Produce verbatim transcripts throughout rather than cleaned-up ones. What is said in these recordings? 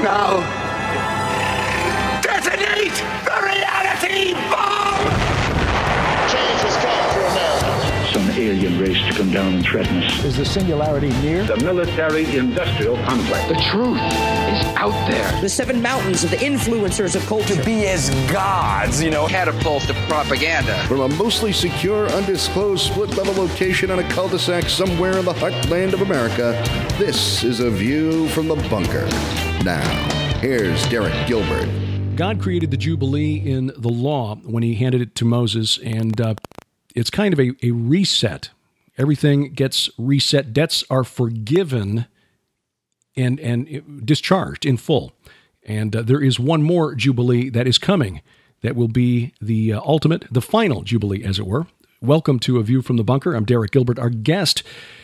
Now, detonate the reality bomb! Change has come for America. Some alien race to come down and threaten us. Is the singularity near? The military-industrial complex. The truth is out there. The seven mountains of the influencers of culture. To be as gods, you know. Catapult of propaganda. From a mostly secure, undisclosed split-level location on a cul-de-sac somewhere in the heartland of America, this is A View from the Bunker. Now, here's Derek Gilbert. God created the Jubilee in the law when he handed it to Moses, and uh, it's kind of a, a reset. Everything gets reset. Debts are forgiven and, and discharged in full. And uh, there is one more Jubilee that is coming that will be the uh, ultimate, the final Jubilee, as it were. Welcome to A View from the Bunker. I'm Derek Gilbert. Our guest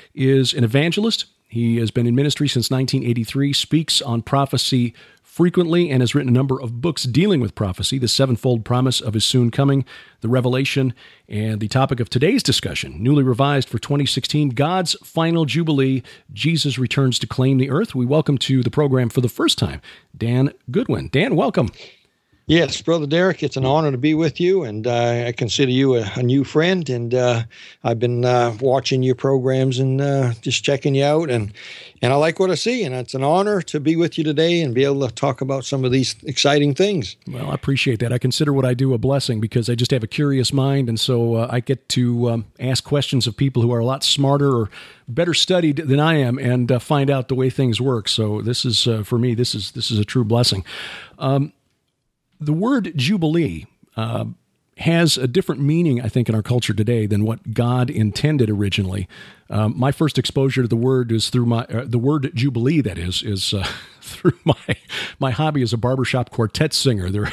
is an evangelist. He has been in ministry since nineteen eighty-three, speaks on prophecy frequently, and has written a number of books dealing with prophecy, the sevenfold promise of his soon coming, the Revelation, and the topic of today's discussion, newly revised for twenty sixteen, God's Final Jubilee, Jesus Returns to Claim the Earth. We welcome to the program for the first time, Dan Goodwin. Dan, welcome. Yes, Brother Derek, it's an honor to be with you, and uh, I consider you a, a new friend, and uh, I've been uh, watching your programs and uh, just checking you out, and, and I like what I see, and it's an honor to be with you today and be able to talk about some of these exciting things. Well, I appreciate that. I consider what I do a blessing because I just have a curious mind, and so uh, I get to um, ask questions of people who are a lot smarter or better studied than I am and uh, find out the way things work. So this is, uh, for me, this is this is a true blessing. Um The word Jubilee uh, has a different meaning, I think, in our culture today than what God intended originally. Um, my first exposure to the word is through my uh, the word Jubilee. That is is uh, through my my hobby as a barbershop quartet singer. Their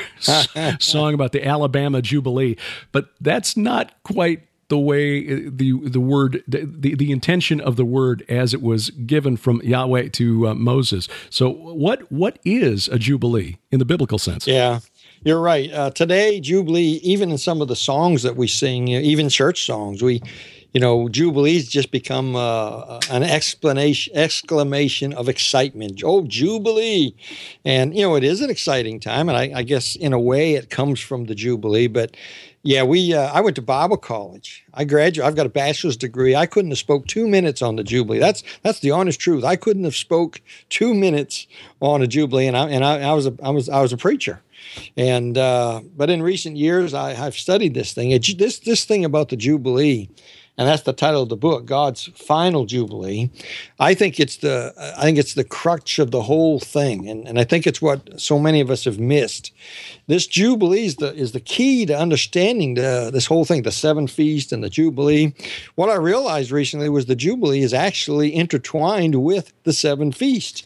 song about the Alabama Jubilee, but that's not quite the way the the word the the intention of the word as it was given from Yahweh to uh, Moses. So what what is a Jubilee in the biblical sense? Yeah. You're right. Uh, today, Jubilee, even in some of the songs that we sing, even church songs, we, you know, Jubilees just become uh, an explanation, exclamation of excitement. Oh, Jubilee. And, you know, it is an exciting time. And I, I guess in a way it comes from the Jubilee. But yeah, we, uh, I went to Bible college. I graduated. I've got a bachelor's degree. I couldn't have spoke two minutes on the Jubilee. That's, that's the honest truth. I couldn't have spoke two minutes on a Jubilee. And I, and I, I was a, I was, I was a preacher. And uh, but in recent years, I, I've studied this thing. It, this this thing about the Jubilee, and that's the title of the book, God's Final Jubilee. I think it's the I think it's the crux of the whole thing, and and I think it's what so many of us have missed. This Jubilee is the is the key to understanding the, this whole thing, the seven feast and the Jubilee. What I realized recently was the Jubilee is actually intertwined with the seven feast.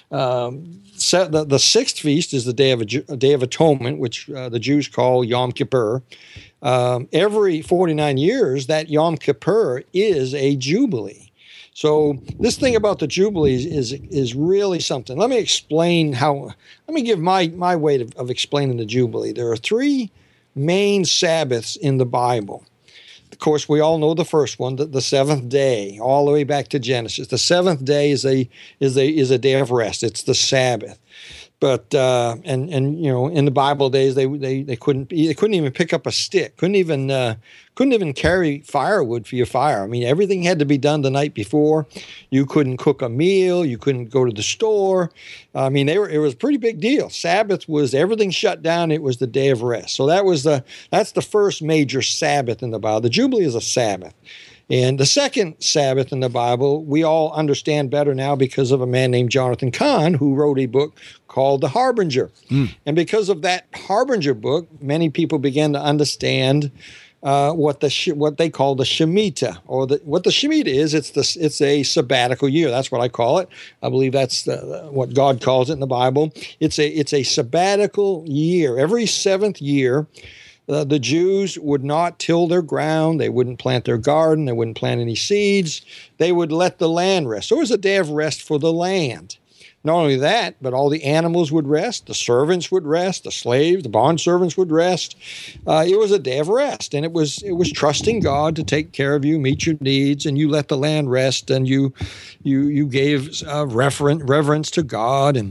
Um, the, the sixth feast is the Day of a Day of Atonement, which uh, the Jews call Yom Kippur. Um, every forty-nine years, that Yom Kippur is a Jubilee. So this thing about the Jubilee is, is is really something. Let me explain how. Let me give my my way of, of explaining the Jubilee. There are three main Sabbaths in the Bible. Of course, we all know the first one, the, the seventh day, all the way back to Genesis. The seventh day is a is a is a day of rest. It's the Sabbath. But uh, and and you know, in the Bible days, they they they couldn't they couldn't even pick up a stick, couldn't even uh, couldn't even carry firewood for your fire. I mean, everything had to be done the night before. You couldn't cook a meal. You couldn't go to the store. I mean, they were it was a pretty big deal. Sabbath was everything shut down. It was the day of rest. So that was the that's the first major Sabbath in the Bible. The Jubilee is a Sabbath. And the second Sabbath in the Bible, we all understand better now because of a man named Jonathan Cahn, who wrote a book called The Harbinger. Mm. And because of that Harbinger book, many people began to understand uh, what the what they call the Shemitah, or the, what the Shemitah is. It's the it's a sabbatical year. That's what I call it. I believe that's the, what God calls it in the Bible. It's a it's a sabbatical year. Every seventh year, Uh, the Jews would not till their ground. They wouldn't plant their garden. They wouldn't plant any seeds. They would let the land rest. So it was a day of rest for the land. Not only that, but all the animals would rest. The servants would rest. The slaves, the bond servants would rest. Uh, it was a day of rest, and it was it was trusting God to take care of you, meet your needs, and you let the land rest, and you you you gave uh, reverent, reverence to God, and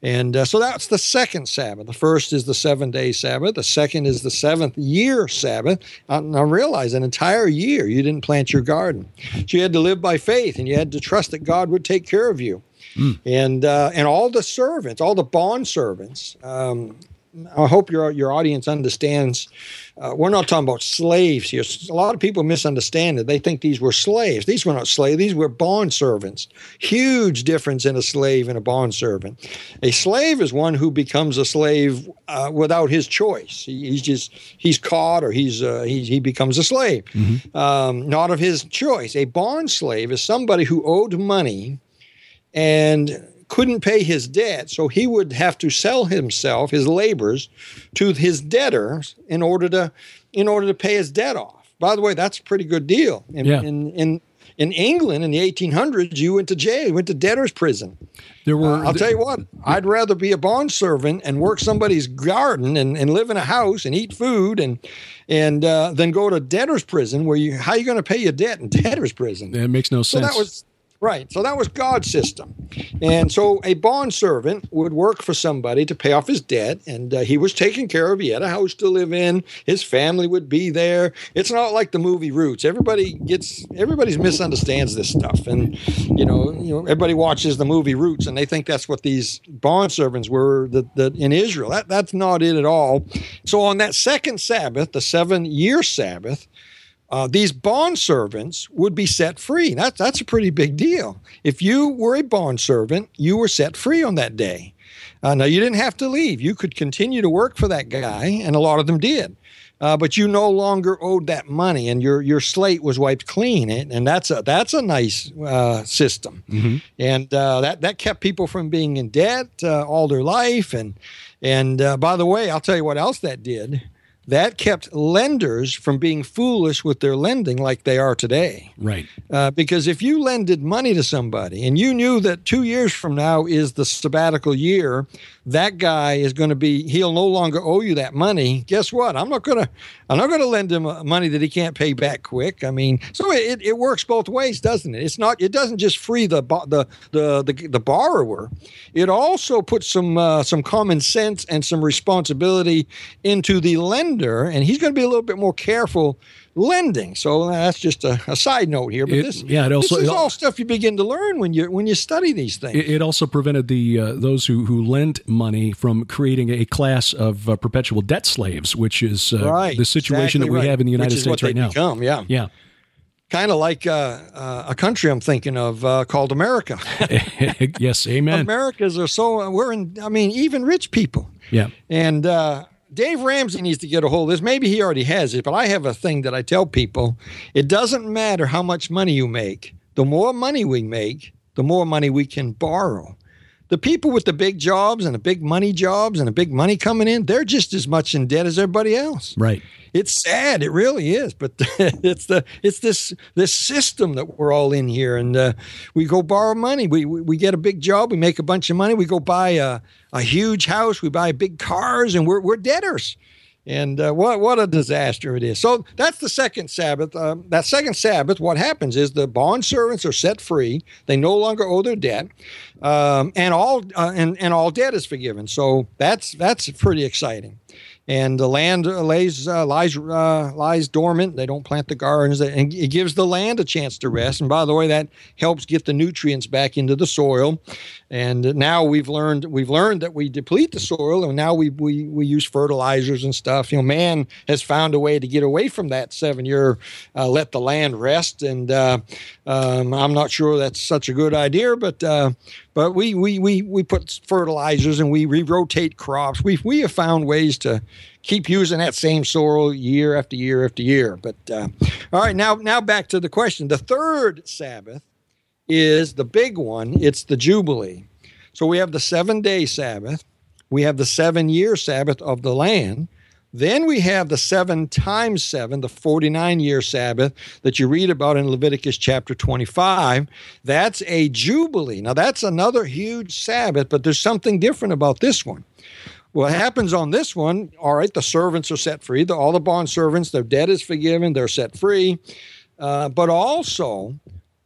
And uh, so that's the second Sabbath. The first is the seven-day Sabbath. The second is the seventh year Sabbath. Uh, now realize an entire year you didn't plant your garden. So you had to live by faith, and you had to trust that God would take care of you. Mm. And uh, and all the servants, all the bond servants, um, I hope your your audience understands. Uh, we're not talking about slaves here. A lot of people misunderstand it. They think these were slaves. These were not slaves. These were bond servants. Huge difference in a slave and a bond servant. A slave is one who becomes a slave uh, without his choice. He, he's just he's caught or he's uh, he he becomes a slave, mm-hmm. um, not of his choice. A bond slave is somebody who owed money and couldn't pay his debt, so he would have to sell himself, his labors, to his debtors in order to in order to pay his debt off. By the way, that's a pretty good deal. In yeah. in, in in England in the eighteen hundreds, you went to jail, you went to debtor's prison. There were. Uh, I'll tell you what, I'd rather be a bond servant and work somebody's garden and, and live in a house and eat food and and uh, than go to debtor's prison where you how are you going to pay your debt in debtor's prison? That makes no sense. So that was. Right. So that was God's system. And so a bond servant would work for somebody to pay off his debt, and uh, he was taken care of. He had a house to live in. His family would be there. It's not like the movie Roots. Everybody gets, everybody misunderstands this stuff. And, you know, you know, everybody watches the movie Roots, and they think that's what these bond servants were the, the, in Israel. That, that's not it at all. So on that second Sabbath, the seven-year Sabbath, Uh, these bond servants would be set free. That's that's a pretty big deal. If you were a bond servant, you were set free on that day. Uh, now, you didn't have to leave. You could continue to work for that guy, and a lot of them did. Uh, but you no longer owed that money, and your your slate was wiped clean. And, and that's a that's a nice uh, system. Mm-hmm. And uh, that that kept people from being in debt uh, all their life. And and uh, by the way, I'll tell you what else that did. That kept lenders from being foolish with their lending like they are today. Right. Uh, because if you lended money to somebody and you knew that two years from now is the sabbatical year, that guy is going to be, he'll no longer owe you that money. Guess what? I'm not going to, I'm not going to lend him money that he can't pay back quick. I mean, so it, it works both ways, doesn't it? It's not, it doesn't just free the, the, the, the, the borrower. It also puts some, uh, some common sense and some responsibility into the lender, and he's going to be a little bit more careful lending. So that's just a, a side note here. But it, this, yeah, it also, this is it, all stuff you begin to learn when you when you study these things. It, it also prevented the uh, those who, who lent money from creating a class of uh, perpetual debt slaves, which is uh, right, the situation exactly that we right. have in the United which is States what right they now. Become, yeah, yeah. Kind of like uh, uh, a country I'm thinking of uh, called America. Yes, amen. Americans are so, we're in, I mean, even rich people. Yeah. And uh, Dave Ramsey needs to get a hold of this. Maybe he already has it, but I have a thing that I tell people. It doesn't matter how much money you make. The more money we make, the more money we can borrow. The people with the big jobs and the big money jobs and the big money coming in, they're just as much in debt as everybody else. Right. It's sad, it really is, but it's the it's this this system that we're all in here, and uh, we go borrow money. We, we we get a big job, we make a bunch of money, we go buy a, a huge house, we buy big cars, and we're we're debtors. And uh, what what a disaster it is. So that's the second Sabbath. Uh, that second Sabbath, what happens is the bond servants are set free. They no longer owe their debt, um, and all uh, and and all debt is forgiven. So that's that's pretty exciting. And the land lays uh, lies uh, lies dormant. They don't plant the gardens, and it gives the land a chance to rest. And by the way, that helps get the nutrients back into the soil. And now we've learned we've learned that we deplete the soil, and now we we we use fertilizers and stuff. You know, man has found a way to get away from that seven year uh, let the land rest. And uh, um, I'm not sure that's such a good idea, but. Uh, But we we we we put fertilizers and we re-rotate crops. We we have found ways to keep using that same soil year after year after year. But uh, all right, now now back to the question. The third Sabbath is the big one. It's the Jubilee. So we have the seven-day Sabbath. We have the seven-year Sabbath of the land. Then we have the seven times seven, the forty-nine year Sabbath that you read about in Leviticus chapter twenty-five. That's a Jubilee. Now, that's another huge Sabbath, but there's something different about this one. What happens on this one, all right, the servants are set free. The, all the bond servants, their debt is forgiven. They're set free. Uh, but also,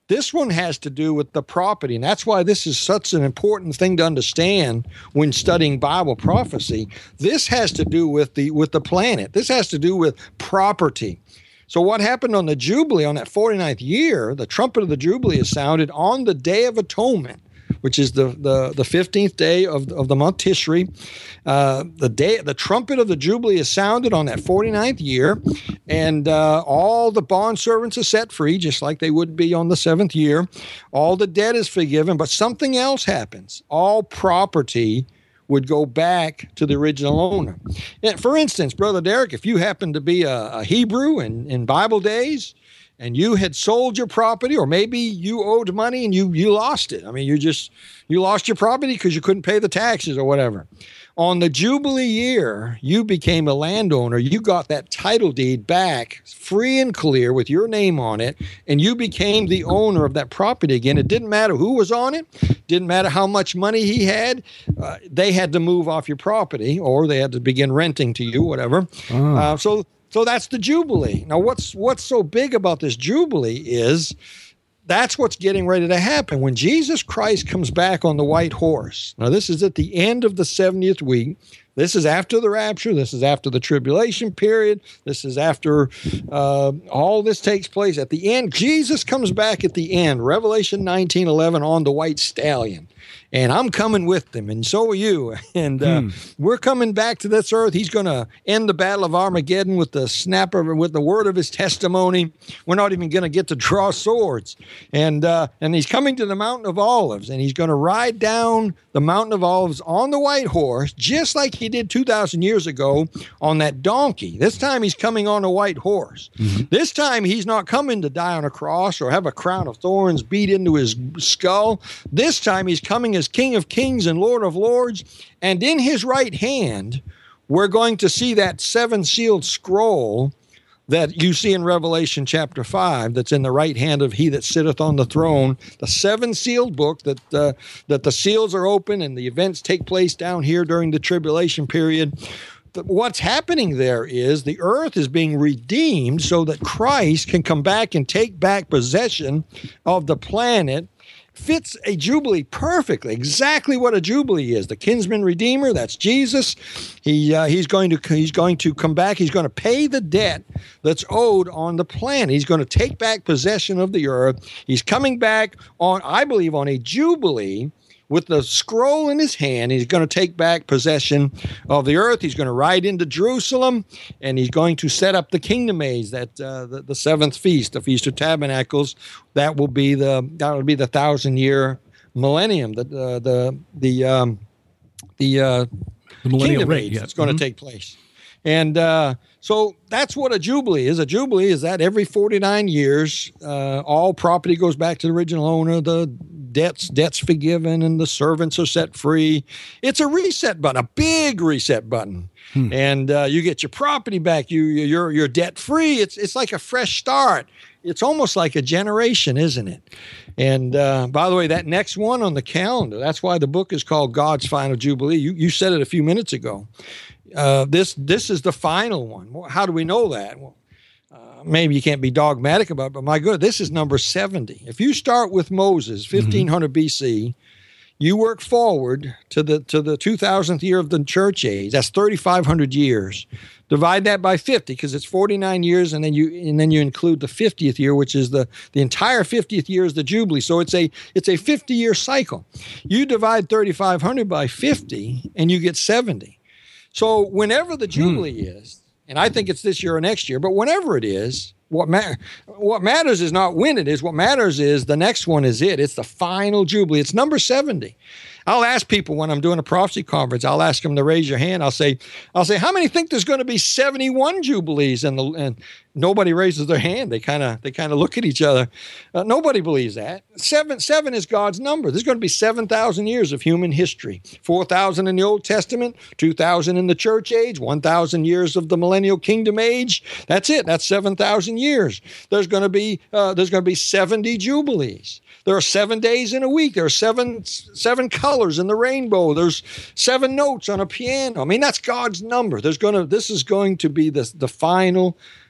This one has to do with the property, and that's why this is such an important thing to understand when studying Bible prophecy. This has to do with the with the planet. This has to do with property. So what happened on the Jubilee, on that forty-ninth year, the trumpet of the Jubilee is sounded on the Day of Atonement, which is the the, the fifteenth day of, of the month Tishri. Uh, the day, the trumpet of the Jubilee is sounded on that forty-ninth year, and uh, all the bondservants are set free, just like they would be on the seventh year. All the debt is forgiven, but something else happens. All property would go back to the original owner. And for instance, Brother Derek, if you happen to be a, a Hebrew in, in Bible days, and you had sold your property, or maybe you owed money and you you lost it. I mean, you just, you lost your property because you couldn't pay the taxes or whatever. On the Jubilee year, you became a landowner. You got that title deed back free and clear with your name on it, and you became the owner of that property again. It didn't matter who was on it. Didn't matter how much money he had. Uh, they had to move off your property, or they had to begin renting to you, whatever. Oh. Uh, so so that's the Jubilee. Now, what's what's so big about this Jubilee is that's what's getting ready to happen. When Jesus Christ comes back on the white horse, now this is at the end of the seventieth week. This is after the rapture. This is after the tribulation period. This is after uh, all this takes place. At the end, Jesus comes back at the end, Revelation nineteen eleven, on the white stallion. And I'm coming with them, and so are you. And uh, hmm. we're coming back to this earth. He's going to end the battle of Armageddon with the snap of, with the word of his testimony. We're not even going to get to draw swords. And uh, and he's coming to the Mountain of Olives, and he's going to ride down the Mountain of Olives on the white horse, just like he did two thousand years ago on that donkey. This time he's coming on a white horse. Mm-hmm. This time he's not coming to die on a cross or have a crown of thorns beat into his skull. This time he's coming as King of Kings and Lord of Lords, and in his right hand, we're going to see that seven-sealed scroll that you see in Revelation chapter five, that's in the right hand of he that sitteth on the throne, the seven-sealed book that uh, that the seals are open and the events take place down here during the tribulation period. What's happening there is the earth is being redeemed so that Christ can come back and take back possession of the planet. Fits a Jubilee perfectly, exactly what a Jubilee is. The kinsman redeemer, that's Jesus. He uh, he's going to he's going to come back. He's going to pay the debt that's owed on the planet. He's going to take back possession of the earth. He's coming back on, I believe, on a Jubilee with the scroll in his hand. He's going to take back possession of the earth. He's going to ride into Jerusalem, and he's going to set up the kingdom age, that uh, the, the seventh feast, the Feast of Tabernacles. That will be the that will be the thousand year millennium. The uh, the the um, the, uh, the millennial kingdom reign, age yeah. that's going mm-hmm. to take place. And uh, so that's what a Jubilee is. A Jubilee is that every forty-nine years, uh, all property goes back to the original owner. The debts debts forgiven, and the servants are set free. It's a reset button, a big reset button, hmm. and uh, you get your property back. You you're you're debt free. It's it's like a fresh start. It's almost like a generation, isn't it? And uh, by the way, that next one on the calendar, that's why the book is called God's Final Jubilee. You you said it a few minutes ago. Uh, this this is the final one. How do we know that? Well, uh, maybe you can't be dogmatic about it, but my good, this is number seventy. If you start with Moses, fifteen hundred mm-hmm. B C, you work forward to the to the two thousandth year of the church age. That's thirty-five hundred years. Divide that by fifty, because it's forty-nine years, and then you and then you include the fiftieth year, which is the the entire fiftieth year is the Jubilee. So it's a it's a fifty year cycle. You divide thirty-five hundred by fifty, and you get seventy. So whenever the Jubilee mm. is, and I think it's this year or next year, but whenever it is, what, ma- what matters is not when it is. What matters is the next one is it. It's the final Jubilee. It's number seventy. I'll ask people when I'm doing a prophecy conference, I'll ask them to raise your hand. I'll say, I'll say, how many think there's going to be seventy-one Jubilees? And, the, and nobody raises their hand. They kind of they kind of look at each other. Uh, nobody believes that. Seven, seven is God's number. There's going to be seven thousand years of human history. four thousand in the Old Testament, two thousand in the church age, one thousand years of the millennial kingdom age. That's it. That's seven thousand years. There's going to be uh, there's going to be seventy Jubilees. There are seven days in a week. There are seven seven colors in the rainbow. There's seven notes on a piano. I mean, that's God's number. There's going to this is going to be the the final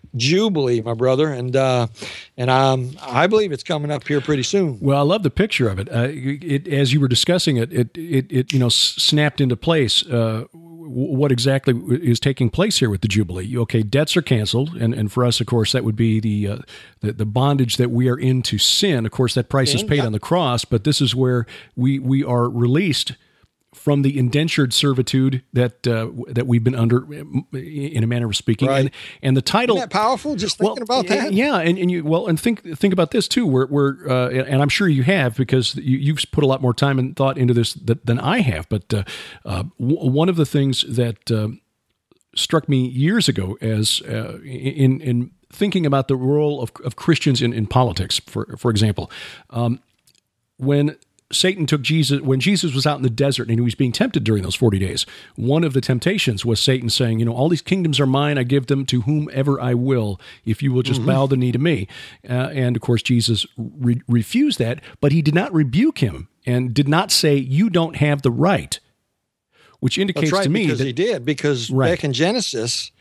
Jubilee, my brother, and uh, and um, I believe it's coming up here pretty soon. Well, I love the picture of it. Uh, it as you were discussing it, it it, it you know snapped into place. Uh, what exactly is taking place here with the Jubilee? Okay, debts are canceled, and, and for us, of course, that would be the, uh, the the bondage that we are in to sin. Of course, that price is paid yeah. on the cross, but this is where we we are released from the indentured servitude that uh, that we've been under, in a manner of speaking, right. and and the title. Isn't that powerful? Just thinking well, about that. Yeah, and, and you well, and think think about this too. Where where uh, and I'm sure you have, because you, you've put a lot more time and thought into this that, than I have. But uh, uh, w- one of the things that uh, struck me years ago, as uh, in in thinking about the role of, of Christians in, in politics, for for example, um, when Satan took Jesus, when Jesus was out in the desert and he was being tempted during those forty days, one of the temptations was Satan saying, you know, all these kingdoms are mine, I give them to whomever I will, if you will just mm-hmm. bow the knee to me. Uh, and of course, Jesus re- refused that, but he did not rebuke him and did not say, you don't have the right, which indicates That's right, to me because that he did, because right. back in Genesis,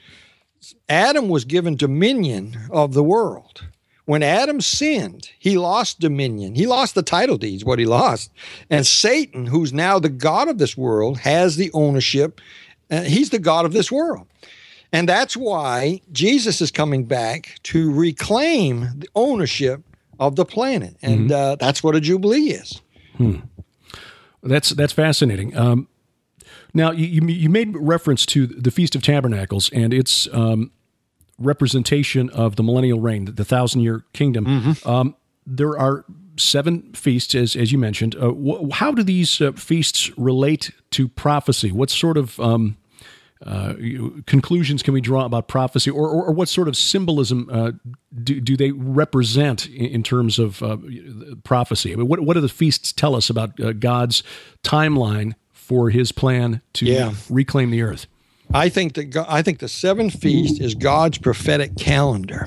Adam was given dominion of the world. When Adam sinned, he lost dominion. He lost the title deeds, what he lost. And Satan, who's now the god of this world, has the ownership. Uh, he's the god of this world. And that's why Jesus is coming back to reclaim the ownership of the planet. And mm-hmm. uh, that's what a Jubilee is. Hmm. That's that's fascinating. Um, now, you, you made reference to the Feast of Tabernacles, and it's um, representation of the millennial reign, the thousand-year kingdom. Mm-hmm. Um, there are seven feasts, as as you mentioned. Uh, wh- how do these uh, feasts relate to prophecy? What sort of um, uh, conclusions can we draw about prophecy, or, or, or what sort of symbolism uh, do, do they represent in, in terms of uh, prophecy? I mean, what, what do the feasts tell us about uh, God's timeline for his plan to yeah. reclaim the earth? I think that God, I think the seventh feast is God's prophetic calendar.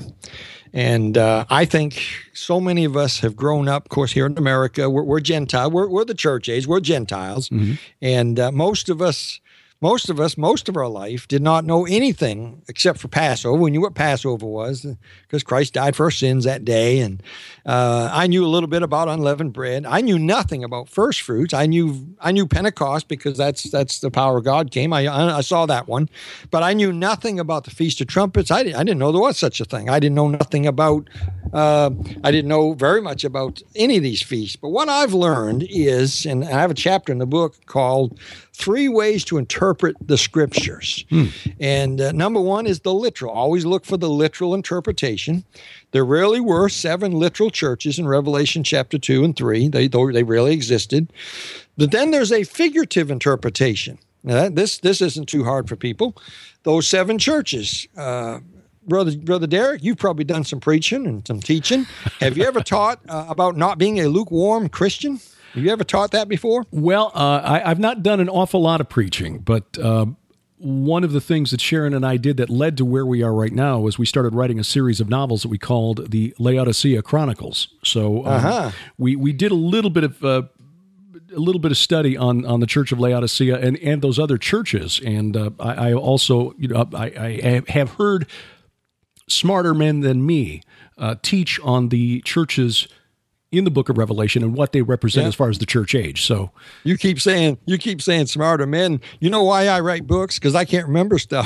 And uh, I think so many of us have grown up, of course, here in America. We're, we're Gentile. We're, we're the church age. We're Gentiles. Mm-hmm. And uh, most of us, most of us, most of our life did not know anything except for Passover. We knew what Passover was because Christ died for our sins that day. And uh, I knew a little bit about unleavened bread. I knew nothing about first fruits. I knew I knew Pentecost because that's that's the power of God came. I I saw that one, but I knew nothing about the Feast of Trumpets. I didn't I didn't know there was such a thing. I didn't know nothing about. Uh, I didn't know very much about any of these feasts. But what I've learned is, and I have a chapter in the book called Three Ways to Interpret the Scriptures. Hmm. And uh, number one is the literal. Always look for the literal interpretation. There really were seven literal churches in Revelation chapter two and three. They, they really existed. But then there's a figurative interpretation. Now, this, this isn't too hard for people. Those seven churches, uh, Brother Brother Derek, you've probably done some preaching and some teaching. Have you ever taught uh, about not being a lukewarm Christian? Have you ever taught that before? Well, uh, I, I've not done an awful lot of preaching, but uh, one of the things that Sharon and I did that led to where we are right now was we started writing a series of novels that we called the Laodicea Chronicles. So um, uh-huh. we we did a little bit of uh, a little bit of study on, on the Church of Laodicea and, and those other churches, and uh, I, I also you know I, I have heard smarter men than me uh, teach on the churches in the book of Revelation and what they represent yeah. as far as the church age. So you keep saying, you keep saying smarter men. You know why I write books? Because I can't remember stuff.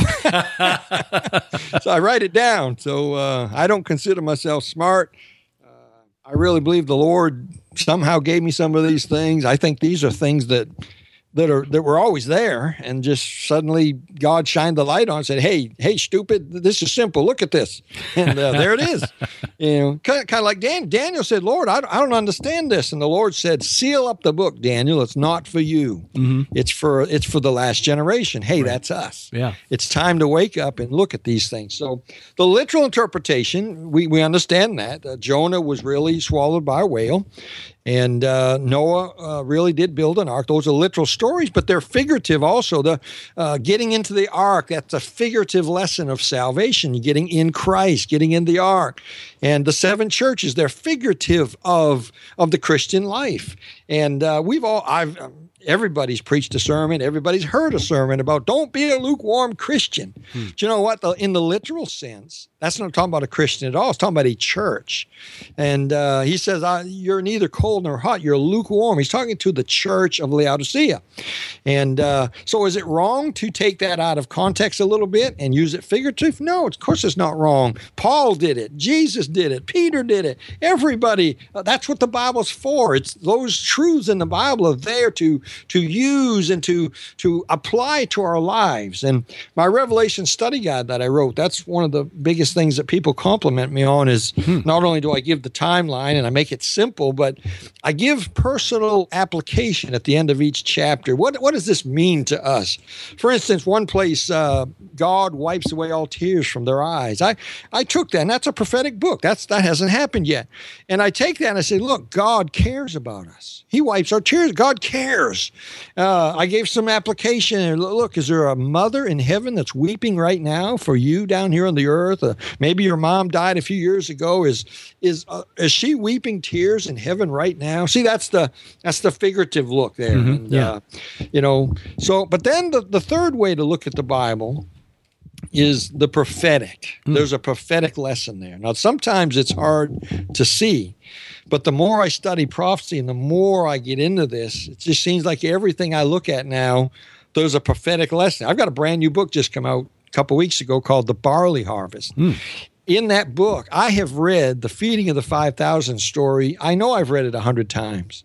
So I write it down. So uh, I don't consider myself smart. Uh, I really believe the Lord somehow gave me some of these things. I think these are things that that are that were always there, and just suddenly God shined the light on and said, hey, hey, stupid, this is simple. Look at this. And uh, there it is. You know, kind of, kind of like Dan, Daniel said, Lord, I don't, I don't understand this. And the Lord said, seal up the book, Daniel. It's not for you. Mm-hmm. It's for it's for the last generation. Hey, right. That's us. Yeah. It's time to wake up and look at these things. So the literal interpretation, we, we understand that. Uh, Jonah was really swallowed by a whale. And uh, Noah uh, really did build an ark. Those are literal stories, but they're figurative also. The uh, getting into the ark, that's a figurative lesson of salvation. Getting in Christ, getting in the ark. And the seven churches, they're figurative of, of the Christian life. And uh, we've all, I've everybody's preached a sermon. Everybody's heard a sermon about don't be a lukewarm Christian. Hmm. Do you know what? The, in the literal sense, that's not talking about a Christian at all. It's talking about a church. And uh, he says, uh, you're neither cold nor hot. You're lukewarm. He's talking to the church of Laodicea. And uh, so is it wrong to take that out of context a little bit and use it figurative? No, of course it's not wrong. Paul did it. Jesus did it. Peter did it. Everybody. Uh, that's what the Bible's for. It's those truths in the Bible are there to, to use and to, to apply to our lives. And my Revelation study guide that I wrote, that's one of the biggest things that people compliment me on is hmm. not only do I give the timeline and I make it simple, but I give personal application at the end of each chapter. What, what does this mean to us? For instance, one place, uh, God wipes away all tears from their eyes. I, I took that, and that's a prophetic book. That's That hasn't happened yet. And I take that and I say, look, God cares about us. He wipes our tears. God cares. Uh, I gave some application. Look, is there a mother in heaven that's weeping right now for you down here on the earth? Uh, maybe your mom died a few years ago. Is is uh, is she weeping tears in heaven right now? See, that's the that's the figurative look there. Mm-hmm. And, yeah. Uh, you know, so, but then the, the third way to look at the Bible is the prophetic. Mm. There's a prophetic lesson there. Now, sometimes it's hard to see, but the more I study prophecy and the more I get into this, it just seems like everything I look at now, there's a prophetic lesson. I've got a brand new book just come out a couple weeks ago called The Barley Harvest. Mm. In that book, I have read the feeding of the five thousand story. I know I've read it a hundred times.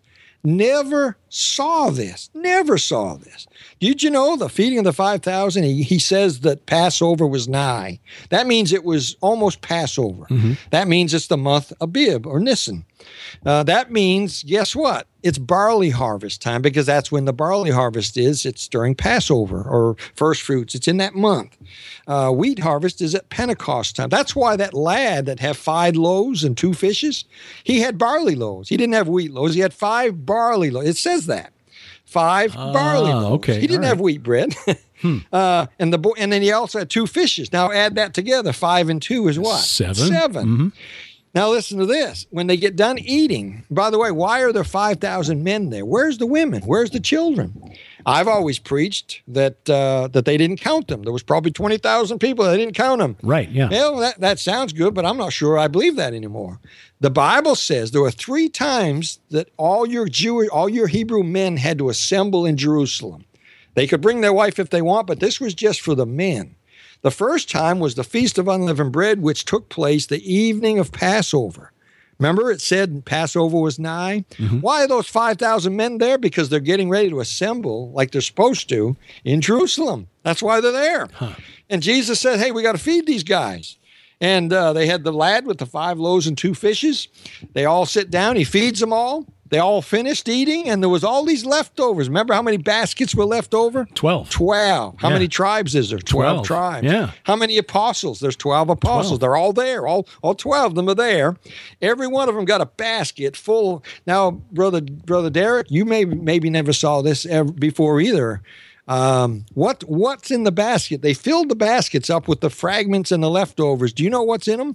Never saw this. Never saw this. Did you know the feeding of the five thousand, he, he says that Passover was nigh. That means it was almost Passover. Mm-hmm. That means it's the month Abib or Nisan. Uh, that means, guess what? It's barley harvest time because that's when the barley harvest is. It's during Passover or first fruits. It's in that month. Uh, wheat harvest is at Pentecost time. That's why that lad that had five loaves and two fishes, he had barley loaves. He didn't have wheat loaves. He had five barley loaves. It says that. Five ah, barley loaves. Okay. He didn't right. have wheat bread. hmm. uh, and the bo- and then he also had two fishes. Now add that together. Five and two is what? Seven. Seven. Mm-hmm. Now listen to this. When they get done eating, by the way, why are there five thousand men there? Where's the women? Where's the children? I've always preached that uh, that they didn't count them. There was probably twenty thousand people. They didn't count them. Right, yeah. Well, that, that sounds good, but I'm not sure I believe that anymore. The Bible says there were three times that all your Jewish, all your Hebrew men had to assemble in Jerusalem. They could bring their wife if they want, but this was just for the men. The first time was the Feast of Unleavened Bread, which took place the evening of Passover. Remember, it said Passover was nigh? Mm-hmm. Why are those five thousand men there? Because they're getting ready to assemble like they're supposed to in Jerusalem. That's why they're there. Huh. And Jesus said, hey, we got to feed these guys. And uh, they had the lad with the five loaves and two fishes. They all sit down. He feeds them all. They all finished eating, and there was all these leftovers. Remember how many baskets were left over? Twelve. Twelve. How yeah. many tribes is there? Twelve, Twelve tribes. Yeah. How many apostles? There's twelve apostles. Twelve. They're all there. All all twelve of them are there. Every one of them got a basket full. Now, brother, brother Derek, you may maybe never saw this ever before either. Um, what what's in the basket? They filled the baskets up with the fragments and the leftovers. Do you know what's in them?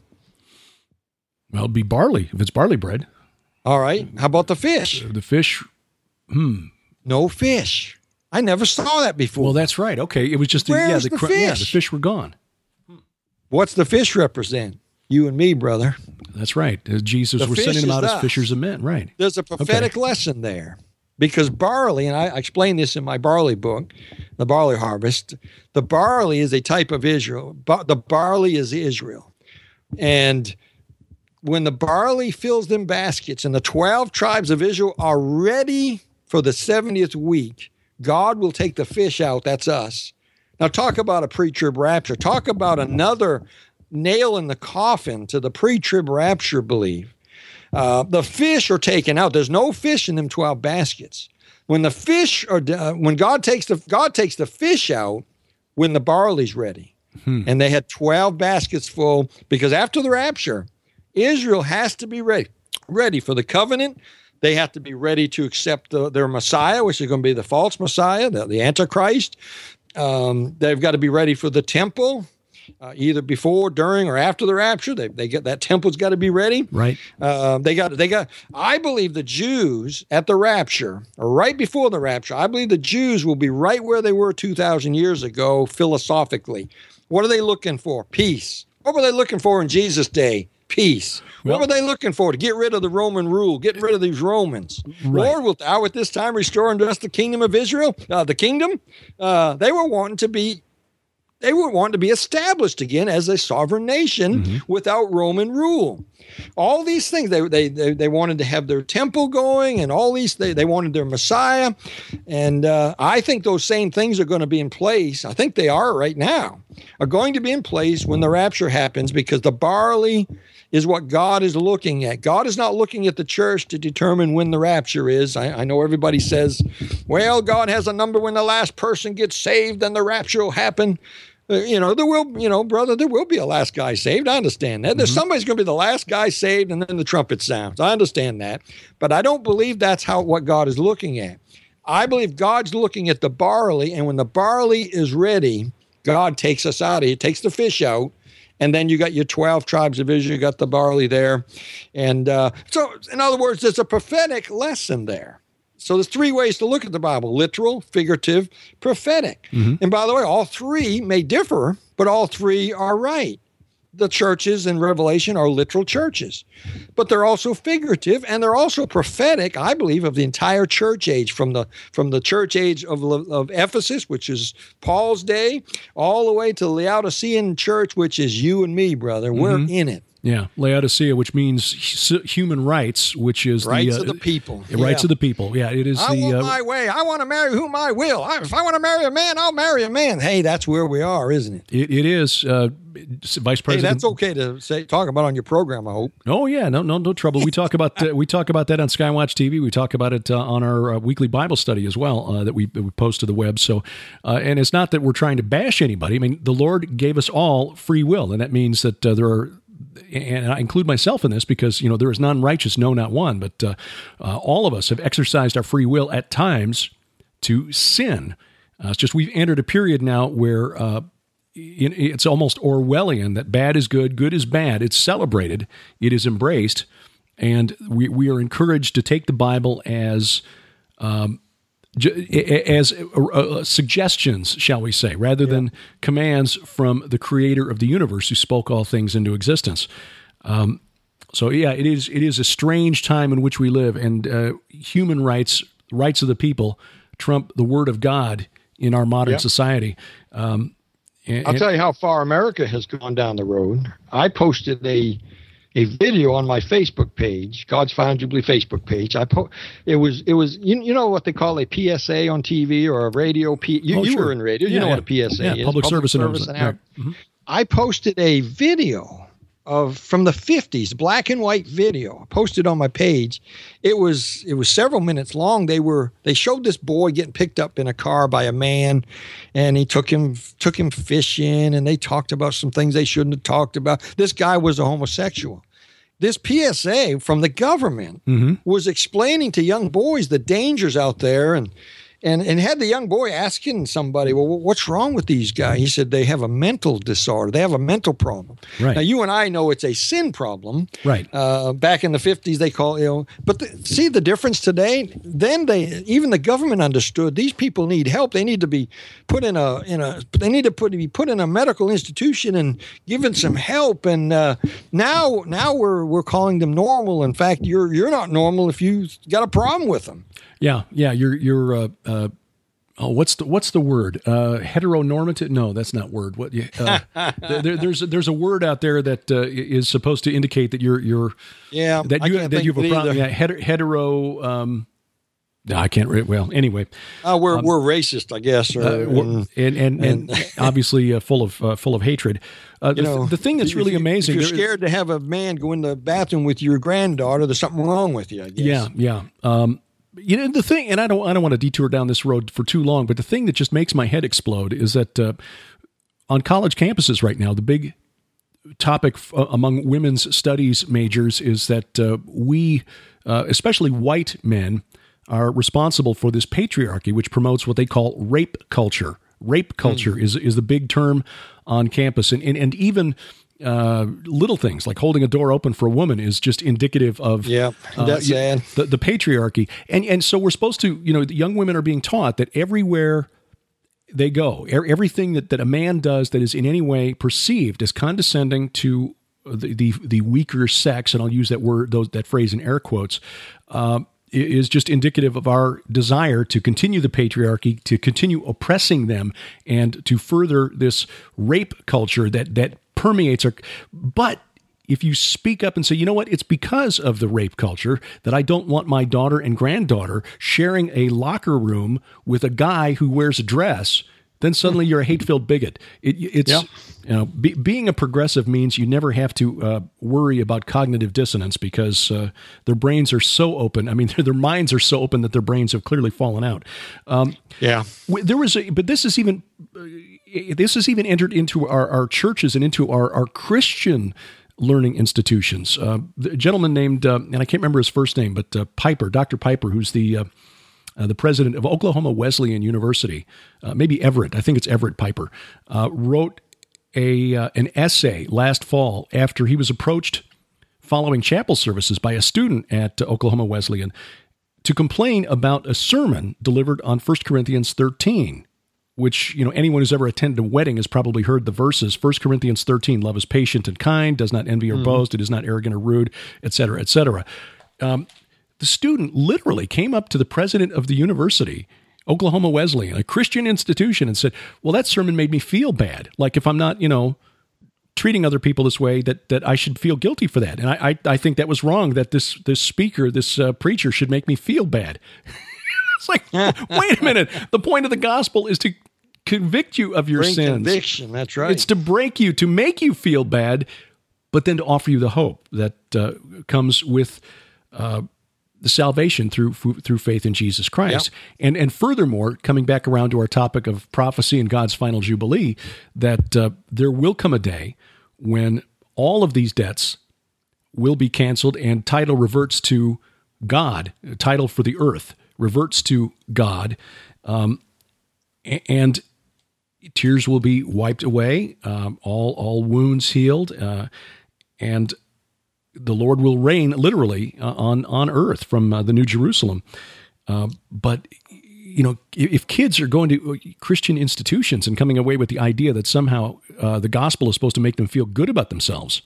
Well, it'd be barley if it's barley bread. All right. How about the fish? The fish, hmm. No fish. I never saw that before. Well, that's right. Okay. It was just, the, Where's yeah, the, the cr- fish? yeah, the fish were gone. What's the fish represent? You and me, brother. That's right. Jesus The was fish sending them is out as us. fishers of men. Right. There's a prophetic okay. lesson there because barley, and I, I explain this in my barley book, The Barley Harvest, the barley is a type of Israel. Ba- the barley is Israel. And when the barley fills them baskets and the twelve tribes of Israel are ready for the seventieth week, God will take the fish out. That's us. Now talk about a pre-trib rapture. Talk about another nail in the coffin to the pre-trib rapture belief. Uh, the fish are taken out. There's no fish in them twelve baskets. When the fish are, uh, when God takes the God takes the fish out when the barley's ready, hmm. and they had twelve baskets full because after the rapture, Israel has to be ready, ready for the covenant. They have to be ready to accept the, their Messiah, which is going to be the false Messiah, the, the Antichrist. Um, they've got to be ready for the temple. uh, either before, during, or after the rapture. They they get that temple's got to be ready. Right. Uh, they got they got. I believe the Jews at the rapture, or right before the rapture, I believe the Jews will be right where they were two thousand years ago philosophically. What are they looking for? Peace. What were they looking for in Jesus' day? Peace. Well, what were they looking for? To get rid of the Roman rule, get rid of these Romans. Right. Lord, wilt thou at this time restore unto us the kingdom of Israel? Uh, the kingdom? Uh, they were wanting to be They were wanting to be established again as a sovereign nation mm-hmm. without Roman rule. All these things, they, they they they wanted to have their temple going, and all these, they, they wanted their Messiah. And uh, I think those same things are going to be in place. I think they are right now, are going to be in place when the rapture happens, because the barley is what God is looking at. God is not looking at the church to determine when the rapture is. I, I know everybody says, well, God has a number when the last person gets saved and the rapture will happen. Uh, you know, there will, you know, brother, there will be a last guy saved. I understand that. There's mm-hmm. somebody's going to be the last guy saved, and then the trumpet sounds. I understand that. But I don't believe that's how what God is looking at. I believe God's looking at the barley, and when the barley is ready, God takes us out of it, takes the fish out. And then you got your twelve tribes of Israel, you got the barley there. And uh, so, in other words, there's a prophetic lesson there. So there's three ways to look at the Bible: literal, figurative, prophetic. Mm-hmm. And by the way, all three may differ, but all three are right. The churches in Revelation are literal churches, but they're also figurative, and they're also prophetic, I believe, of the entire church age, from the from the church age of, of Ephesus, which is Paul's day, all the way to the Laodicean church, which is you and me, brother. Mm-hmm. We're in it. Yeah, Laodicea, which means human rights, which is rights the, uh, of the people. Rights yeah. of the people. Yeah, it is. I the, want uh, my way. I want to marry whom I will. I, if I want to marry a man, I'll marry a man. Hey, that's where we are, isn't it? It, it is. Uh, Vice President. Hey, that's okay to say talk about on your program, I hope. Oh yeah, no, no, no trouble. We talk about uh, we talk about that on Skywatch T V. We talk about it uh, on our uh, weekly Bible study as well uh, that we, we post to the web. So, uh, and it's not that we're trying to bash anybody. I mean, the Lord gave us all free will, and that means that uh, there are. And I include myself in this because, you know, there is none righteous, no, not one. But uh, uh, all of us have exercised our free will at times to sin. Uh, it's just we've entered a period now where uh, it's almost Orwellian that bad is good, good is bad. It's celebrated. It is embraced. And we, we are encouraged to take the Bible as um, as uh, suggestions, shall we say, rather yeah. than commands from the creator of the universe who spoke all things into existence. Um, so, yeah, it is it is a strange time in which we live, and uh, human rights, rights of the people, trump the word of God in our modern yeah. society. Um, and, I'll tell you how far America has gone down the road. I posted a a video on my Facebook page, God's Final Jubilee Facebook page. I po- it was it was you, you know what they call a P S A on T V or a radio P. You, oh, you sure. were in radio. You yeah, know yeah. what a P S A yeah, is. Public, public service, service announcement. Yeah. Mm-hmm. I posted a video of from the fifties, black and white video. I posted on my page. It was it was several minutes long. They were they showed this boy getting picked up in a car by a man, and he took him took him fishing, and they talked about some things they shouldn't have talked about. This guy was a homosexual. This P S A from the government mm-hmm. was explaining to young boys the dangers out there, and and and had the young boy asking somebody, well, what's wrong with these guys? He said they have a mental disorder. They have a mental problem. Right. Now, you and I know it's a sin problem. Right. Uh, back in the fifties, they call it, you know, but the, see the difference today? Then they, even the government understood these people need help. They need to be put in a, in a, they need to put, be put in a medical institution and given some help. And uh, now, now we're, we're calling them normal. In fact, you're, you're not normal if you got a problem with them. Yeah, yeah, you're you're uh, uh, oh, what's the what's the word? Uh, heteronormative? No, that's not word. What? Uh, there, there's there's a word out there that uh, is supposed to indicate that you're you're yeah that you that you have a problem. Yeah, hetero. hetero um, no, I can't. Re- well, anyway, uh, we're um, we're racist, I guess, or, uh, and, and, and and obviously uh, full of uh, full of hatred. Uh, the, know, the thing that's really you, amazing. If you're scared to have a man go in the bathroom with your granddaughter, there's something wrong with you, I guess. Yeah, yeah. Um, You know, the thing, and I don't I don't want to detour down this road for too long, but the thing that just makes my head explode is that uh, on college campuses right now, the big topic f- among women's studies majors is that uh, we, uh, especially white men, are responsible for this patriarchy, which promotes what they call rape culture. Rape culture mm. is is the big term on campus, and and, and even uh, little things like holding a door open for a woman is just indicative of yeah, that's uh, sad. The, the patriarchy. And and so we're supposed to, you know, the young women are being taught that everywhere they go, everything that, that a man does that is in any way perceived as condescending to the the, the weaker sex, and I'll use that word, those, that phrase in air quotes, uh, is just indicative of our desire to continue the patriarchy, to continue oppressing them, and to further this rape culture that that permeates our. But if you speak up and say, you know what, it's because of the rape culture that I don't want my daughter and granddaughter sharing a locker room with a guy who wears a dress, then suddenly you're a hate-filled bigot. It, it's yeah. you know, be, being a progressive means you never have to uh, worry about cognitive dissonance because uh, their brains are so open. I mean, their, their minds are so open that their brains have clearly fallen out. Um, yeah, there was, a, but this is even uh, this has even entered into our, our churches and into our, our Christian learning institutions. Uh, a gentleman named, uh, and I can't remember his first name, but uh, Piper, Doctor Piper, who's the uh, uh, the president of Oklahoma Wesleyan University, uh, maybe Everett, I think it's Everett Piper, uh, wrote a uh, an essay last fall after he was approached following chapel services by a student at uh, Oklahoma Wesleyan to complain about a sermon delivered on First Corinthians thirteen. Which, you know, anyone who's ever attended a wedding has probably heard the verses. First Corinthians thirteen, love is patient and kind, does not envy or mm. boast, it is not arrogant or rude, et cetera, et cetera. Um, the student literally came up to the president of the university, Oklahoma Wesleyan, a Christian institution, and said, well, that sermon made me feel bad. Like if I'm not, you know, treating other people this way, that that I should feel guilty for that. And I I, I think that was wrong, that this, this speaker, this uh, preacher should make me feel bad. It's like, wait a minute. The point of the gospel is to convict you of your Bring sins. Conviction, that's right. It's to break you, to make you feel bad, but then to offer you the hope that uh, comes with uh, the salvation through through faith in Jesus Christ. Yep. And and furthermore, coming back around to our topic of prophecy and God's final jubilee, that uh, there will come a day when all of these debts will be canceled and title reverts to God, title for the earth reverts to God, um, and tears will be wiped away, um, all all wounds healed, uh, and the Lord will reign literally uh, on on earth from uh, the New Jerusalem. Uh, but you know, if, if kids are going to Christian institutions and coming away with the idea that somehow uh, the gospel is supposed to make them feel good about themselves,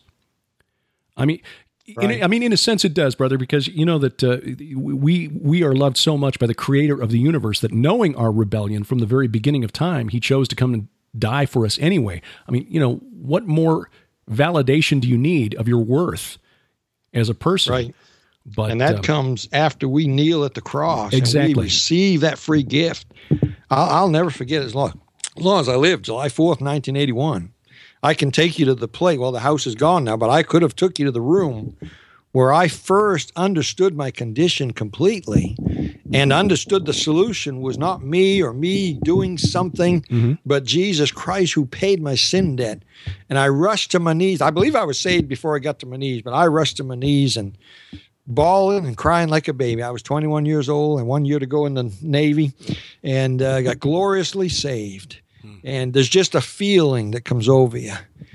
I mean. Right. In, I mean, in a sense, it does, brother, because you know that uh, we we are loved so much by the Creator of the universe that knowing our rebellion from the very beginning of time, He chose to come and die for us anyway. I mean, you know, what more validation do you need of your worth as a person? Right. But and that um, comes after we kneel at the cross. Exactly. And we receive that free gift. I'll, I'll never forget as long, as long as I live, July fourth, nineteen eighty-one. I can take you to the place. Well, the house is gone now, but I could have took you to the room where I first understood my condition completely and understood the solution was not me or me doing something, mm-hmm. but Jesus Christ who paid my sin debt. And I rushed to my knees. I believe I was saved before I got to my knees, but I rushed to my knees and bawling and crying like a baby. I was twenty-one years old and one year to go in the Navy, and uh, got gloriously saved. And there's just a feeling that comes over you,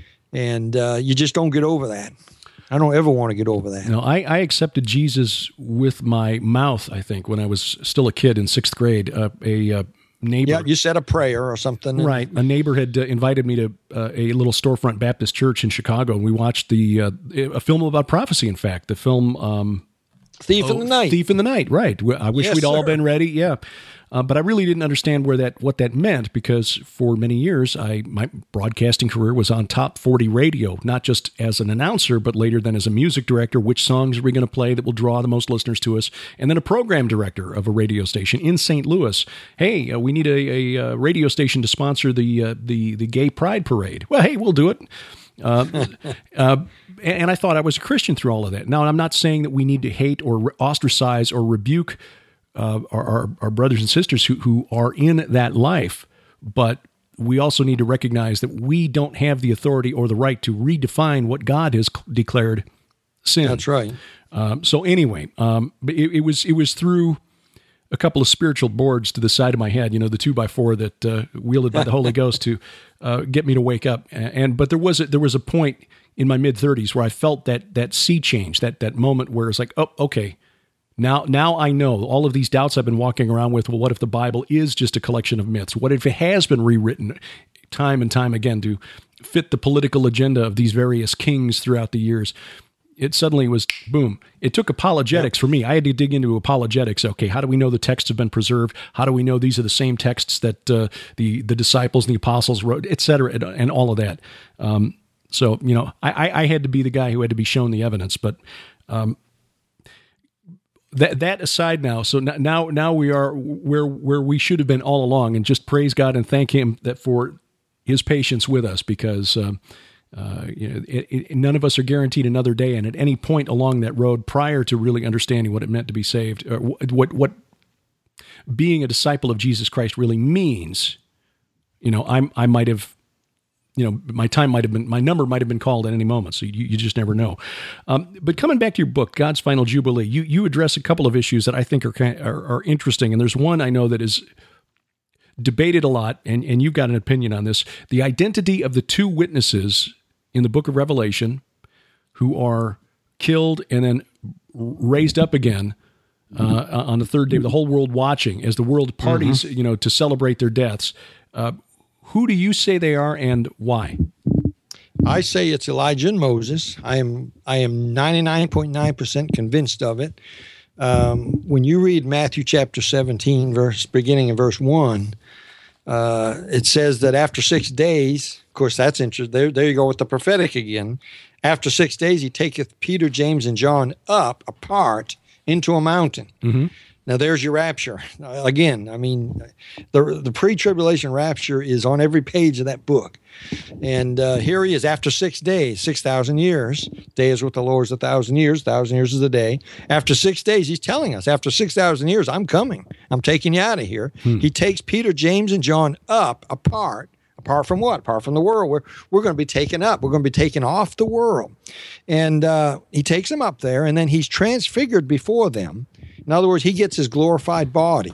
and uh, you just don't get over that. I don't ever want to get over that. No, I, I accepted Jesus with my mouth, I think, when I was still a kid in sixth grade. Uh, a uh, neighbor. Yeah, you said a prayer or something. Right. A neighbor had uh, invited me to uh, a little storefront Baptist church in Chicago, and we watched the uh, a film about prophecy, in fact. The film... Um, Thief oh, in the Night. Thief in the Night, right. I wish yes, we'd all sir. been ready, yeah. Uh, but I really didn't understand where that what that meant, because for many years, I my broadcasting career was on Top forty radio, not just as an announcer, but later then as a music director. Which songs are we going to play that will draw the most listeners to us? And then a program director of a radio station in Saint Louis. Hey, uh, we need a, a, a radio station to sponsor the uh, the the Gay Pride Parade. Well, hey, we'll do it. Uh, uh, and I thought I was a Christian through all of that. Now, I'm not saying that we need to hate or ostracize or rebuke uh, our, our, our brothers and sisters who, who are in that life, but we also need to recognize that we don't have the authority or the right to redefine what God has declared sin. That's right. Um, so anyway, um, it, it was it was through a couple of spiritual boards to the side of my head, you know, the two by four that uh, wielded by the Holy Ghost to uh, get me to wake up. And but there was a, there was a point in my mid thirties where I felt that that sea change, that that moment where it's like, oh, okay, now now I know all of these doubts I've been walking around with. Well, what if the Bible is just a collection of myths? What if it has been rewritten time and time again to fit the political agenda of these various kings throughout the years? It suddenly was, boom. It took apologetics yep. for me. I had to dig into apologetics. Okay, how do we know the texts have been preserved? How do we know these are the same texts that uh, the the disciples and the apostles wrote, et cetera, and, and all of that. Um, so, you know, I, I had to be the guy who had to be shown the evidence. But um, that that aside now, so now now we are where where we should have been all along, and just praise God and thank Him that for His patience with us, because um, Uh, you know, it, it, none of us are guaranteed another day, and at any point along that road, prior to really understanding what it meant to be saved, or what what being a disciple of Jesus Christ really means, you know, I I might have, you know, my time might have been, my number might have been called at any moment. So you, you just never know. Um, but coming back to your book, God's Final Jubilee, you you address a couple of issues that I think are kind of, are, are interesting, and there's one I know that is debated a lot, and and you've got an opinion on this: the identity of the two witnesses in the book of Revelation who are killed and then raised up again uh, on the third day, the whole world watching as the world parties, mm-hmm. you know, to celebrate their deaths. Uh, who do you say they are, and why? I say it's Elijah and Moses. I am I am ninety-nine point nine percent convinced of it. Um, when you read Matthew chapter seventeen, verse beginning in verse one, uh, it says that after six days, of course, that's interesting. There, there you go with the prophetic again. After six days, he taketh Peter, James, and John up apart into a mountain. Mm-hmm. Now, there's your rapture. Uh, again, I mean, the the pre-tribulation rapture is on every page of that book. And uh, here he is after six days, six thousand years. Day is with the Lord is a thousand years. Thousand years is a day. After six days, he's telling us, after six thousand years, I'm coming. I'm taking you out of here. Hmm. He takes Peter, James, and John up apart. Apart from what? Apart from the world. We're, we're going to be taken up. We're going to be taken off the world. And uh, he takes them up there, and then he's transfigured before them. In other words, he gets his glorified body.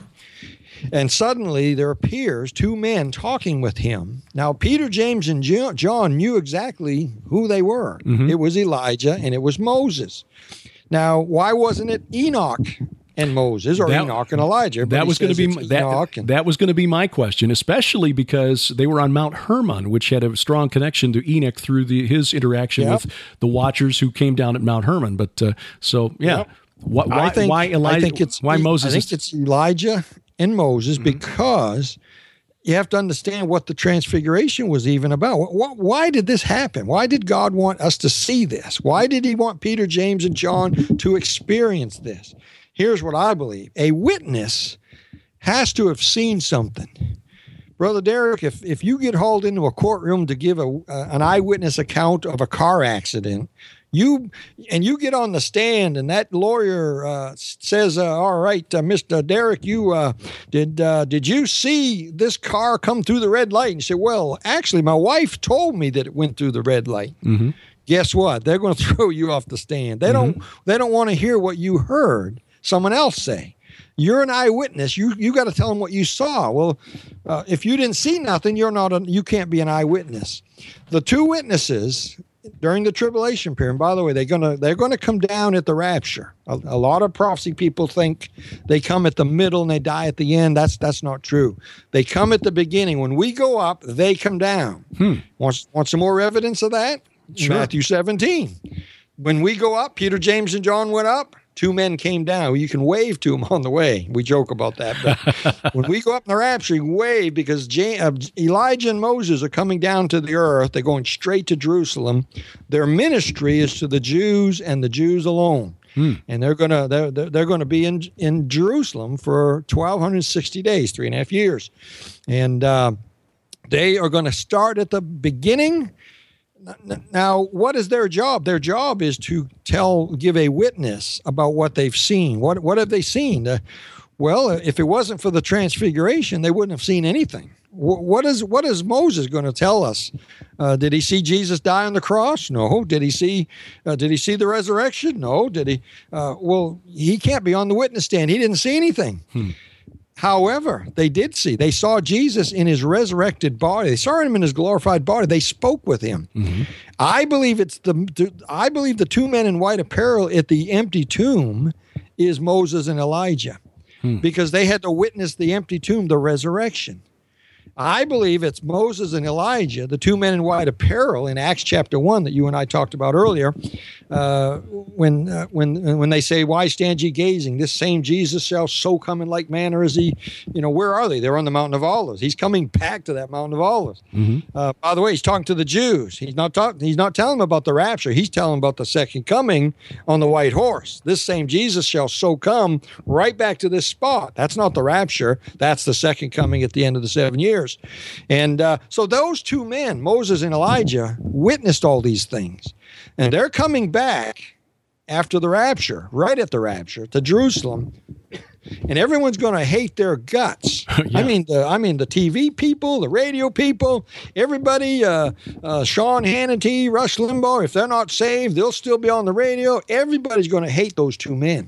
And suddenly there appears two men talking with him. Now, Peter, James, and John knew exactly who they were. Mm-hmm. It was Elijah and it was Moses. Now, why wasn't it Enoch and Moses, or that, Enoch and Elijah? Everybody that was going to be that, and, that was going to be my question, especially because they were on Mount Hermon, which had a strong connection to Enoch through the, his interaction yep. with the Watchers who came down at Mount Hermon. But uh, so, yeah. Yep. Why, why, I think, why Elijah? I think it's why Moses? I think is, it's Elijah and Moses mm-hmm. because you have to understand what the transfiguration was even about. Why, why did this happen? Why did God want us to see this? Why did He want Peter, James, and John to experience this? Here's what I believe: a witness has to have seen something. Brother Derek, if if you get hauled into a courtroom to give a uh, an eyewitness account of a car accident, You and you get on the stand, and that lawyer uh, says, uh, "All right, uh, Mister Derek, you uh, did uh, did you see this car come through the red light?" And you say, "Well, actually, my wife told me that it went through the red light." Mm-hmm. Guess what? They're going to throw you off the stand. They mm-hmm. don't. They don't want to hear what you heard someone else say. You're an eyewitness. You you got to tell them what you saw. Well, uh, if you didn't see nothing, you're not. A, you can't be an eyewitness. The two witnesses during the tribulation period, and by the way, they're gonna they're gonna come down at the rapture. A, a lot of prophecy people think they come at the middle and they die at the end. That's that's not true. They come at the beginning. When we go up, they come down. Hmm. Want want some more evidence of that? Sure. Matthew seventeen. When we go up, Peter, James, and John went up. Two men came down. You can wave to them on the way. We joke about that. But when we go up in the rapture, you wave because J- uh, Elijah and Moses are coming down to the earth. They're going straight to Jerusalem. Their ministry is to the Jews and the Jews alone. Hmm. And they're gonna they're they're going to be in in Jerusalem for twelve sixty days, three and a half years, and uh, they are going to start at the beginning. Now, what is their job? Their job is to tell, give a witness about what they've seen. What what have they seen? Uh, well, if it wasn't for the transfiguration, they wouldn't have seen anything. W- what is what is Moses going to tell us? Uh, did he see Jesus die on the cross? No. Did he see uh, Did he see the resurrection? No. Did he? Uh, well, he can't be on the witness stand. He didn't see anything. Hmm. However, they did see. They saw Jesus in his resurrected body. They saw him in his glorified body. They spoke with him. Mm-hmm. I believe it's the. I believe the two men in white apparel at the empty tomb is Moses and Elijah, hmm. because they had to witness the empty tomb, the resurrection. I believe it's Moses and Elijah, the two men in white apparel in Acts chapter one that you and I talked about earlier, uh, when uh, when when they say, "Why stand ye gazing? This same Jesus shall so come in like manner as he," you know, where are they? They're on the Mountain of Olives. He's coming back to that Mountain of Olives. Mm-hmm. Uh, by the way, he's talking to the Jews. He's not talking. He's not telling them about the rapture. He's telling them about the second coming on the white horse. This same Jesus shall so come right back to this spot. That's not the rapture. That's the second coming at the end of the seven years. And uh, so those two men, Moses and Elijah, witnessed all these things. And they're coming back after the rapture, right at the rapture, to Jerusalem. And everyone's going to hate their guts. yeah. I mean, the I mean the T V people, the radio people, everybody, uh, uh, Sean Hannity, Rush Limbaugh, if they're not saved, they'll still be on the radio. Everybody's going to hate those two men.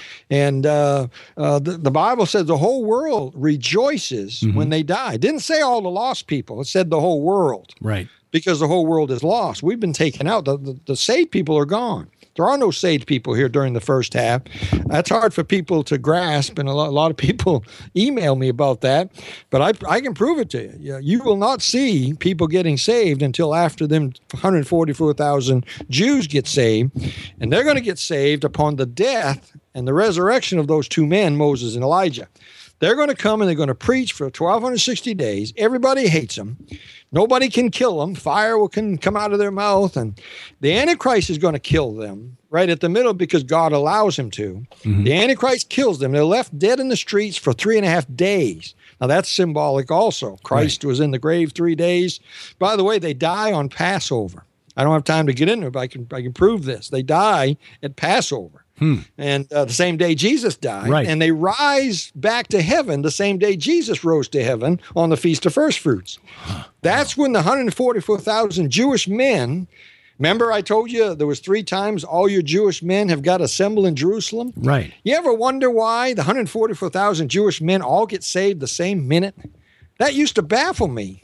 And uh, uh, the, the Bible says the whole world rejoices mm-hmm. when they die. It didn't say all the lost people. It said the whole world. Right. Because the whole world is lost. We've been taken out. The, the, the saved people are gone. There are no saved people here during the first half. That's hard for people to grasp, and a lot, a lot of people email me about that. But I, I can prove it to you. You, you will not see people getting saved until after them one hundred forty-four thousand Jews get saved. And they're going to get saved upon the death and the resurrection of those two men, Moses and Elijah. They're going to come and they're going to preach for twelve sixty days. Everybody hates them. Nobody can kill them. Fire will can come out of their mouth. And the Antichrist is going to kill them right at the middle because God allows him to. Mm-hmm. The Antichrist kills them. They're left dead in the streets for three and a half days. Now, that's symbolic also. Christ right. was in the grave three days. By the way, they die on Passover. I don't have time to get into it, but I can, I can prove this. They die at Passover. Hmm. And uh, the same day Jesus died. Right. And they rise back to heaven the same day Jesus rose to heaven on the Feast of First Fruits. Huh. That's when the one hundred forty-four thousand Jewish men, remember I told you there was three times all your Jewish men have got assembled in Jerusalem? Right. You ever wonder why the one hundred forty-four thousand Jewish men all get saved the same minute? That used to baffle me.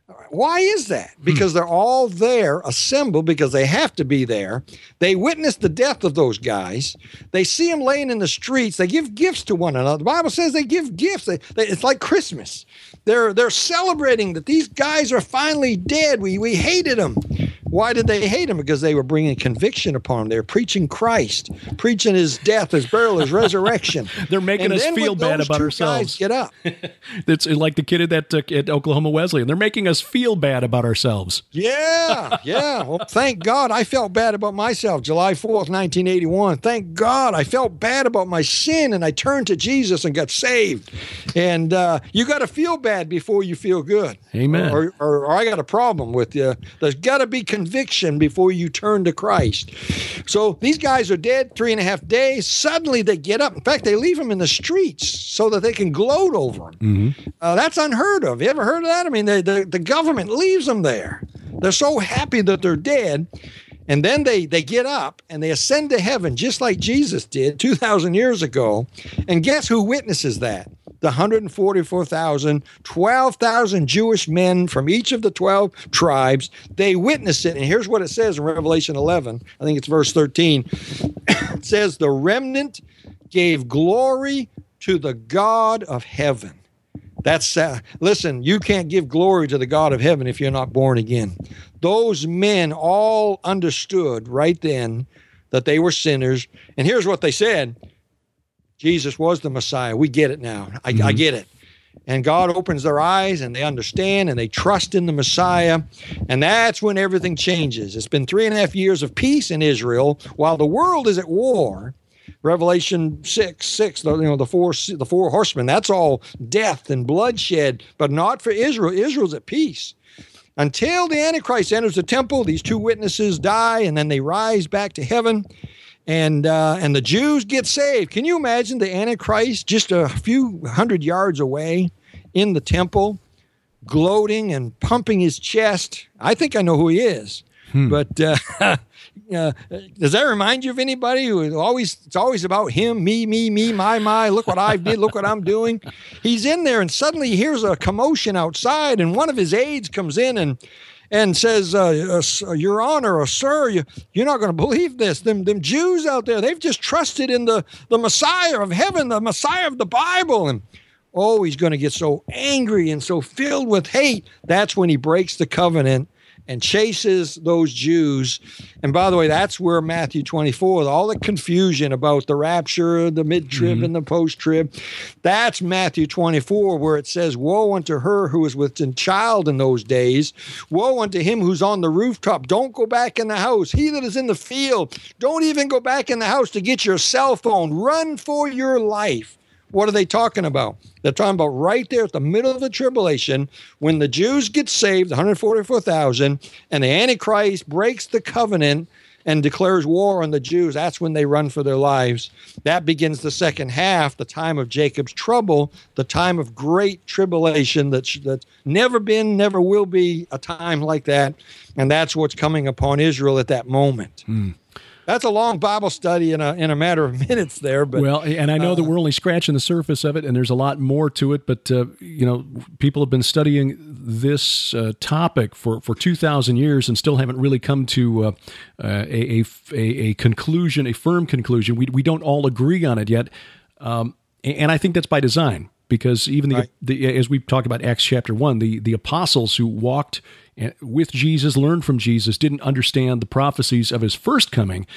Why is that? Because they're all there, assembled, because they have to be there. They witness the death of those guys. They see them laying in the streets. They give gifts to one another. The Bible says they give gifts. They, they, it's like Christmas. They're they're celebrating that these guys are finally dead. We we hated them. Why did they hate him? Because they were bringing conviction upon him. They were preaching Christ, preaching his death, his burial, his resurrection. They're making and us feel bad about ourselves. Get up. It's like the kid at that uh, at Oklahoma Wesleyan. They're making us feel bad about ourselves. Yeah, yeah. Well, thank God I felt bad about myself. July fourth, nineteen eighty-one. Thank God I felt bad about my sin, and I turned to Jesus and got saved. And uh, you got to feel bad before you feel good. Amen. Or, or, or I got a problem with you. There's got to be conviction before you turn to Christ. So these guys are dead three and a half days. Suddenly they get up. In fact, they leave them in the streets so that they can gloat over them. Mm-hmm. Uh, that's unheard of. You ever heard of that? I mean, the, the, the government leaves them there. They're so happy that they're dead. And then they, they get up and they ascend to heaven just like Jesus did two thousand years ago. And guess who witnesses that? The one hundred forty-four thousand, twelve thousand Jewish men from each of the twelve tribes. They witness it. And here's what it says in Revelation eleven. I think it's verse thirteen. It says, the remnant gave glory to the God of heaven. That's, uh, listen, you can't give glory to the God of heaven if you're not born again. Those men all understood right then that they were sinners. And here's what they said. Jesus was the Messiah. We get it now. I, mm-hmm. I get it. And God opens their eyes and they understand and they trust in the Messiah. And that's when everything changes. It's been three and a half years of peace in Israel while the world is at war. Revelation six, six, you know, the four, the four horsemen, that's all death and bloodshed, but not for Israel. Israel's at peace. Until the Antichrist enters the temple, these two witnesses die, and then they rise back to heaven, and uh, and the Jews get saved. Can you imagine the Antichrist just a few hundred yards away in the temple, gloating and pumping his chest? I think I know who he is. Hmm. But uh, uh, does that remind you of anybody who always, it's always about him, me, me, me, my, my, look what I did, look what I'm doing. He's in there and suddenly he hears a commotion outside and one of his aides comes in and and says, uh, uh, Your Honor, or Sir, you, you're not going to believe this. Them, them Jews out there, they've just trusted in the, the Messiah of heaven, the Messiah of the Bible. And oh, he's going to get so angry and so filled with hate. That's when he breaks the covenant and chases those Jews. And by the way, that's where Matthew twenty-four, all the confusion about the rapture, the mid-trib mm-hmm. and the post-trib, that's Matthew twenty-four, where it says, woe unto her who is with child in those days. Woe unto him who's on the rooftop. Don't go back in the house. He that is in the field, don't even go back in the house to get your cell phone. Run for your life. What are they talking about? They're talking about right there at the middle of the tribulation when the Jews get saved, one hundred forty-four thousand, and the Antichrist breaks the covenant and declares war on the Jews. That's when they run for their lives. That begins the second half, the time of Jacob's trouble, the time of great tribulation that's, that's never been, never will be a time like that. And that's what's coming upon Israel at that moment. Mm. That's a long Bible study in a in a matter of minutes there. But well, and I know uh, that we're only scratching the surface of it, and there's a lot more to it. But uh, you know, people have been studying this uh, topic for, for two thousand years and still haven't really come to uh, uh, a, a a conclusion, a firm conclusion. We we don't all agree on it yet, um, and I think that's by design. Because even the, right. the as we talked about Acts chapter one, the the apostles who walked with Jesus, learned from Jesus, didn't understand the prophecies of his first coming.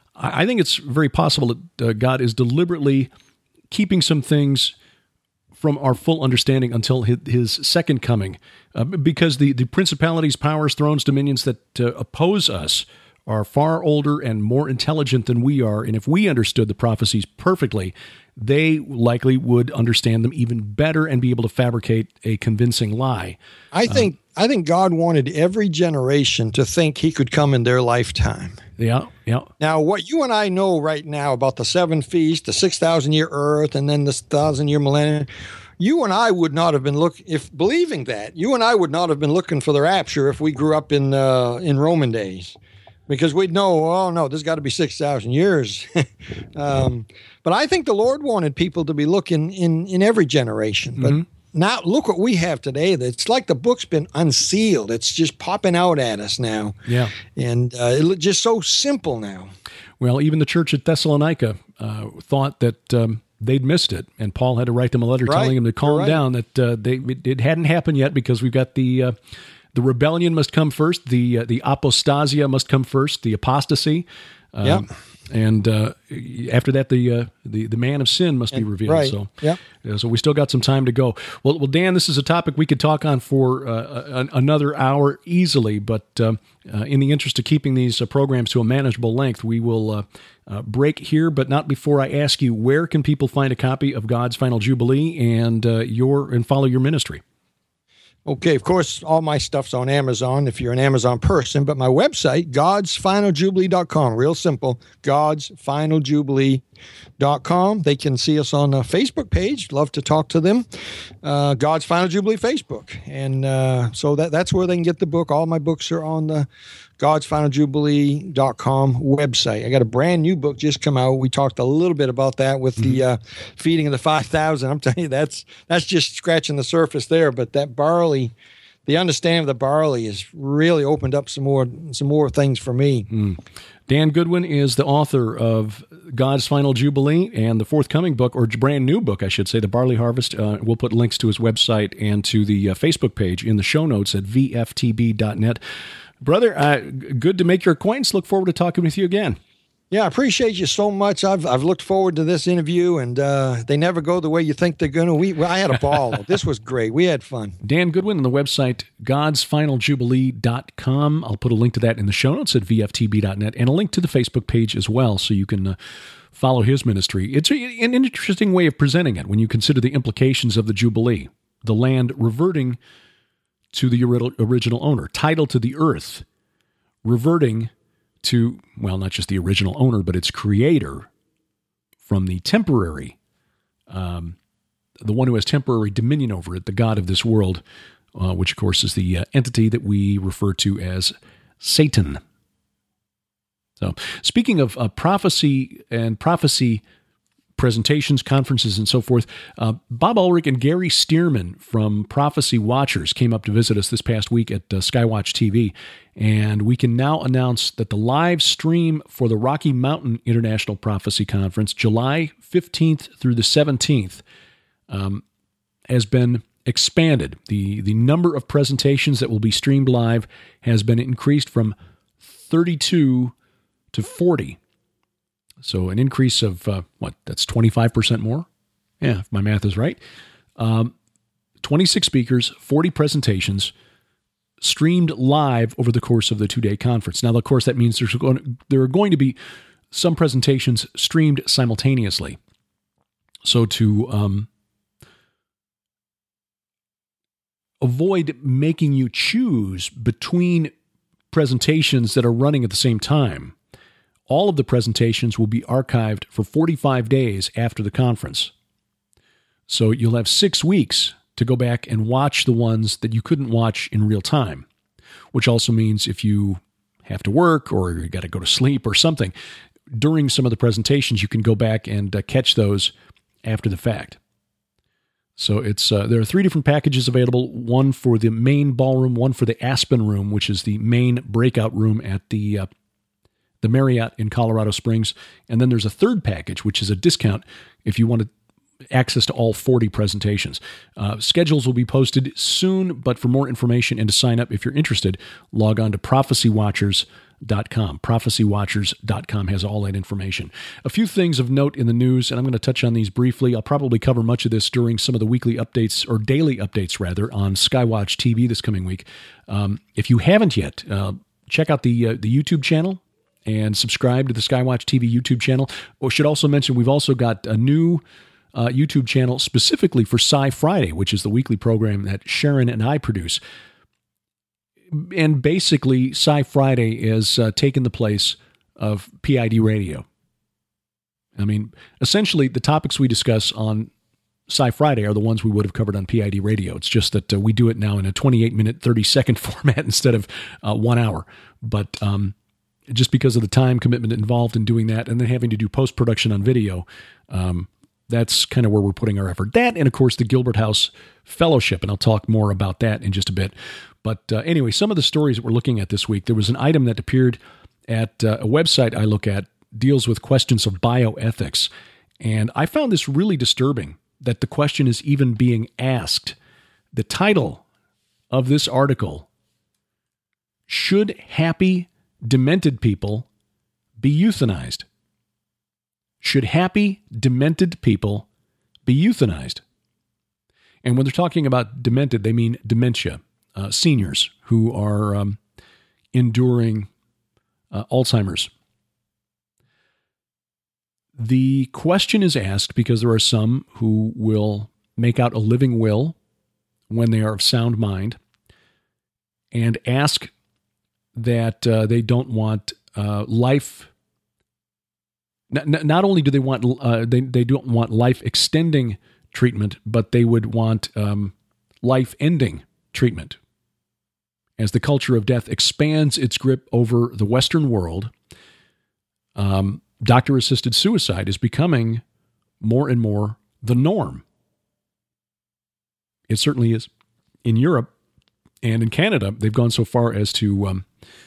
I think it's very possible that uh, God is deliberately keeping some things from our full understanding until his, his second coming, uh, because the, the principalities, powers, thrones, dominions that uh, oppose us are far older and more intelligent than we are. And if we understood the prophecies perfectly, they likely would understand them even better and be able to fabricate a convincing lie. I think um, I think God wanted every generation to think he could come in their lifetime. Yeah, yeah. Now, what you and I know right now about the seven feasts, the six thousand year earth, and then the thousand year millennium, you and I would not have been looking, if believing that, you and I would not have been looking for the rapture if we grew up in uh, in Roman days. Because we'd know, oh, no, this got to be six thousand years. um, but I think the Lord wanted people to be looking in, in every generation. But mm-hmm. now look what we have today. It's like the book's been unsealed. It's just popping out at us now. Yeah. And uh, it's just so simple now. Well, even the church at Thessalonica uh, thought that um, they'd missed it. And Paul had to write them a letter right. telling them to calm right. down, that uh, they it, it hadn't happened yet because we've got the... Uh, The rebellion must come first. The uh, the apostasia must come first. The apostasy, um, yeah. And uh, after that, the uh, the the man of sin must and, be revealed. Right. So, yeah. uh, so we still got some time to go. Well, well, Dan, this is a topic we could talk on for uh, a, another hour easily. But uh, uh, in the interest of keeping these uh, programs to a manageable length, we will uh, uh, break here. But not before I ask you, where can people find a copy of God's Final Jubilee and uh, your and follow your ministry? Okay, of course, all my stuff's on Amazon if you're an Amazon person, but my website, gods final jubilee dot com, real simple, gods final jubilee dot com. They can see us on a Facebook page. Love to talk to them. Uh, God's Final Jubilee Facebook. And uh, so that that's where they can get the book. All my books are on the gods final jubilee dot com website. I got a brand new book just come out. We talked a little bit about that with mm-hmm. the uh, feeding of the five thousand. I'm telling you, that's that's just scratching the surface there. But that barley, the understanding of the barley has really opened up some more some more things for me. Mm. Dan Goodwin is the author of God's Final Jubilee and the forthcoming book, or brand new book, I should say, The Barley Harvest. Uh, we'll put links to his website and to the uh, Facebook page in the show notes at v f t b dot net. Brother, uh, good to make your acquaintance. Look forward to talking with you again. Yeah, I appreciate you so much. I've I've looked forward to this interview, and uh, they never go the way you think they're going to. We well, I had a ball. This was great. We had fun. Dan Goodwin on the website, gods final jubilee dot com. I'll put a link to that in the show notes at v f t b dot net and a link to the Facebook page as well, so you can uh, follow his ministry. It's a, an interesting way of presenting it when you consider the implications of the Jubilee, the land reverting to the original owner, title to the earth, reverting to, well, not just the original owner, but its creator from the temporary, um, the one who has temporary dominion over it, the God of this world, uh, which, of course, is the uh, entity that we refer to as Satan. So, speaking of uh, prophecy and prophecy presentations, conferences, and so forth, uh, Bob Ulrich and Gary Stearman from Prophecy Watchers came up to visit us this past week at uh, Skywatch T V, and we can now announce that the live stream for the Rocky Mountain International Prophecy Conference, July fifteenth through the seventeenth, um, has been expanded. The, the number of presentations that will be streamed live has been increased from thirty-two to forty. So an increase of, uh, what, that's twenty-five percent more? Yeah, if my math is right. Um, twenty-six speakers, forty presentations, streamed live over the course of the two-day conference. Now, of course, that means there's going, there are going to be some presentations streamed simultaneously. So to um, avoid making you choose between presentations that are running at the same time, all of the presentations will be archived for forty-five days after the conference. So you'll have six weeks to go back and watch the ones that you couldn't watch in real time, which also means if you have to work or you got to go to sleep or something, during some of the presentations, you can go back and uh, catch those after the fact. So it's uh, there are three different packages available, one for the main ballroom, one for the Aspen Room, which is the main breakout room at the uh, the Marriott in Colorado Springs. And then there's a third package, which is a discount if you want access to all forty presentations. Uh, schedules will be posted soon, but for more information and to sign up if you're interested, log on to prophecy watchers dot com. prophecy watchers dot com has all that information. A few things of note in the news, and I'm going to touch on these briefly. I'll probably cover much of this during some of the weekly updates, or daily updates rather, on Skywatch T V this coming week. Um, if you haven't yet, uh, check out the uh, the YouTube channel and subscribe to the Skywatch T V YouTube channel. I should also mention we've also got a new uh, YouTube channel specifically for Sci Friday, which is the weekly program that Sharon and I produce. And basically, Sci Friday has uh, taken the place of P I D Radio. I mean, essentially, the topics we discuss on Sci Friday are the ones we would have covered on P I D Radio. It's just that uh, we do it now in a twenty-eight minute, thirty second format instead of uh, one hour. But um, just because of the time commitment involved in doing that and then having to do post-production on video, um, that's kind of where we're putting our effort. That and, of course, the Gilbert House Fellowship, and I'll talk more about that in just a bit. But uh, anyway, some of the stories that we're looking at this week, there was an item that appeared at uh, a website I look at, deals with questions of bioethics. And I found this really disturbing that the question is even being asked. The title of this article, Should Happy Demented People Be Euthanized? Should happy demented people be euthanized? And when they're talking about demented, they mean dementia, uh, seniors who are um, enduring uh, Alzheimer's. The question is asked because there are some who will make out a living will when they are of sound mind and ask that uh, they don't want uh, life. Not, not only do they want uh, they they don't want life extending treatment, but they would want um, life ending treatment. As the culture of death expands its grip over the Western world, um, doctor-assisted suicide is becoming more and more the norm. It certainly is in Europe and in Canada. They've gone so far as to um,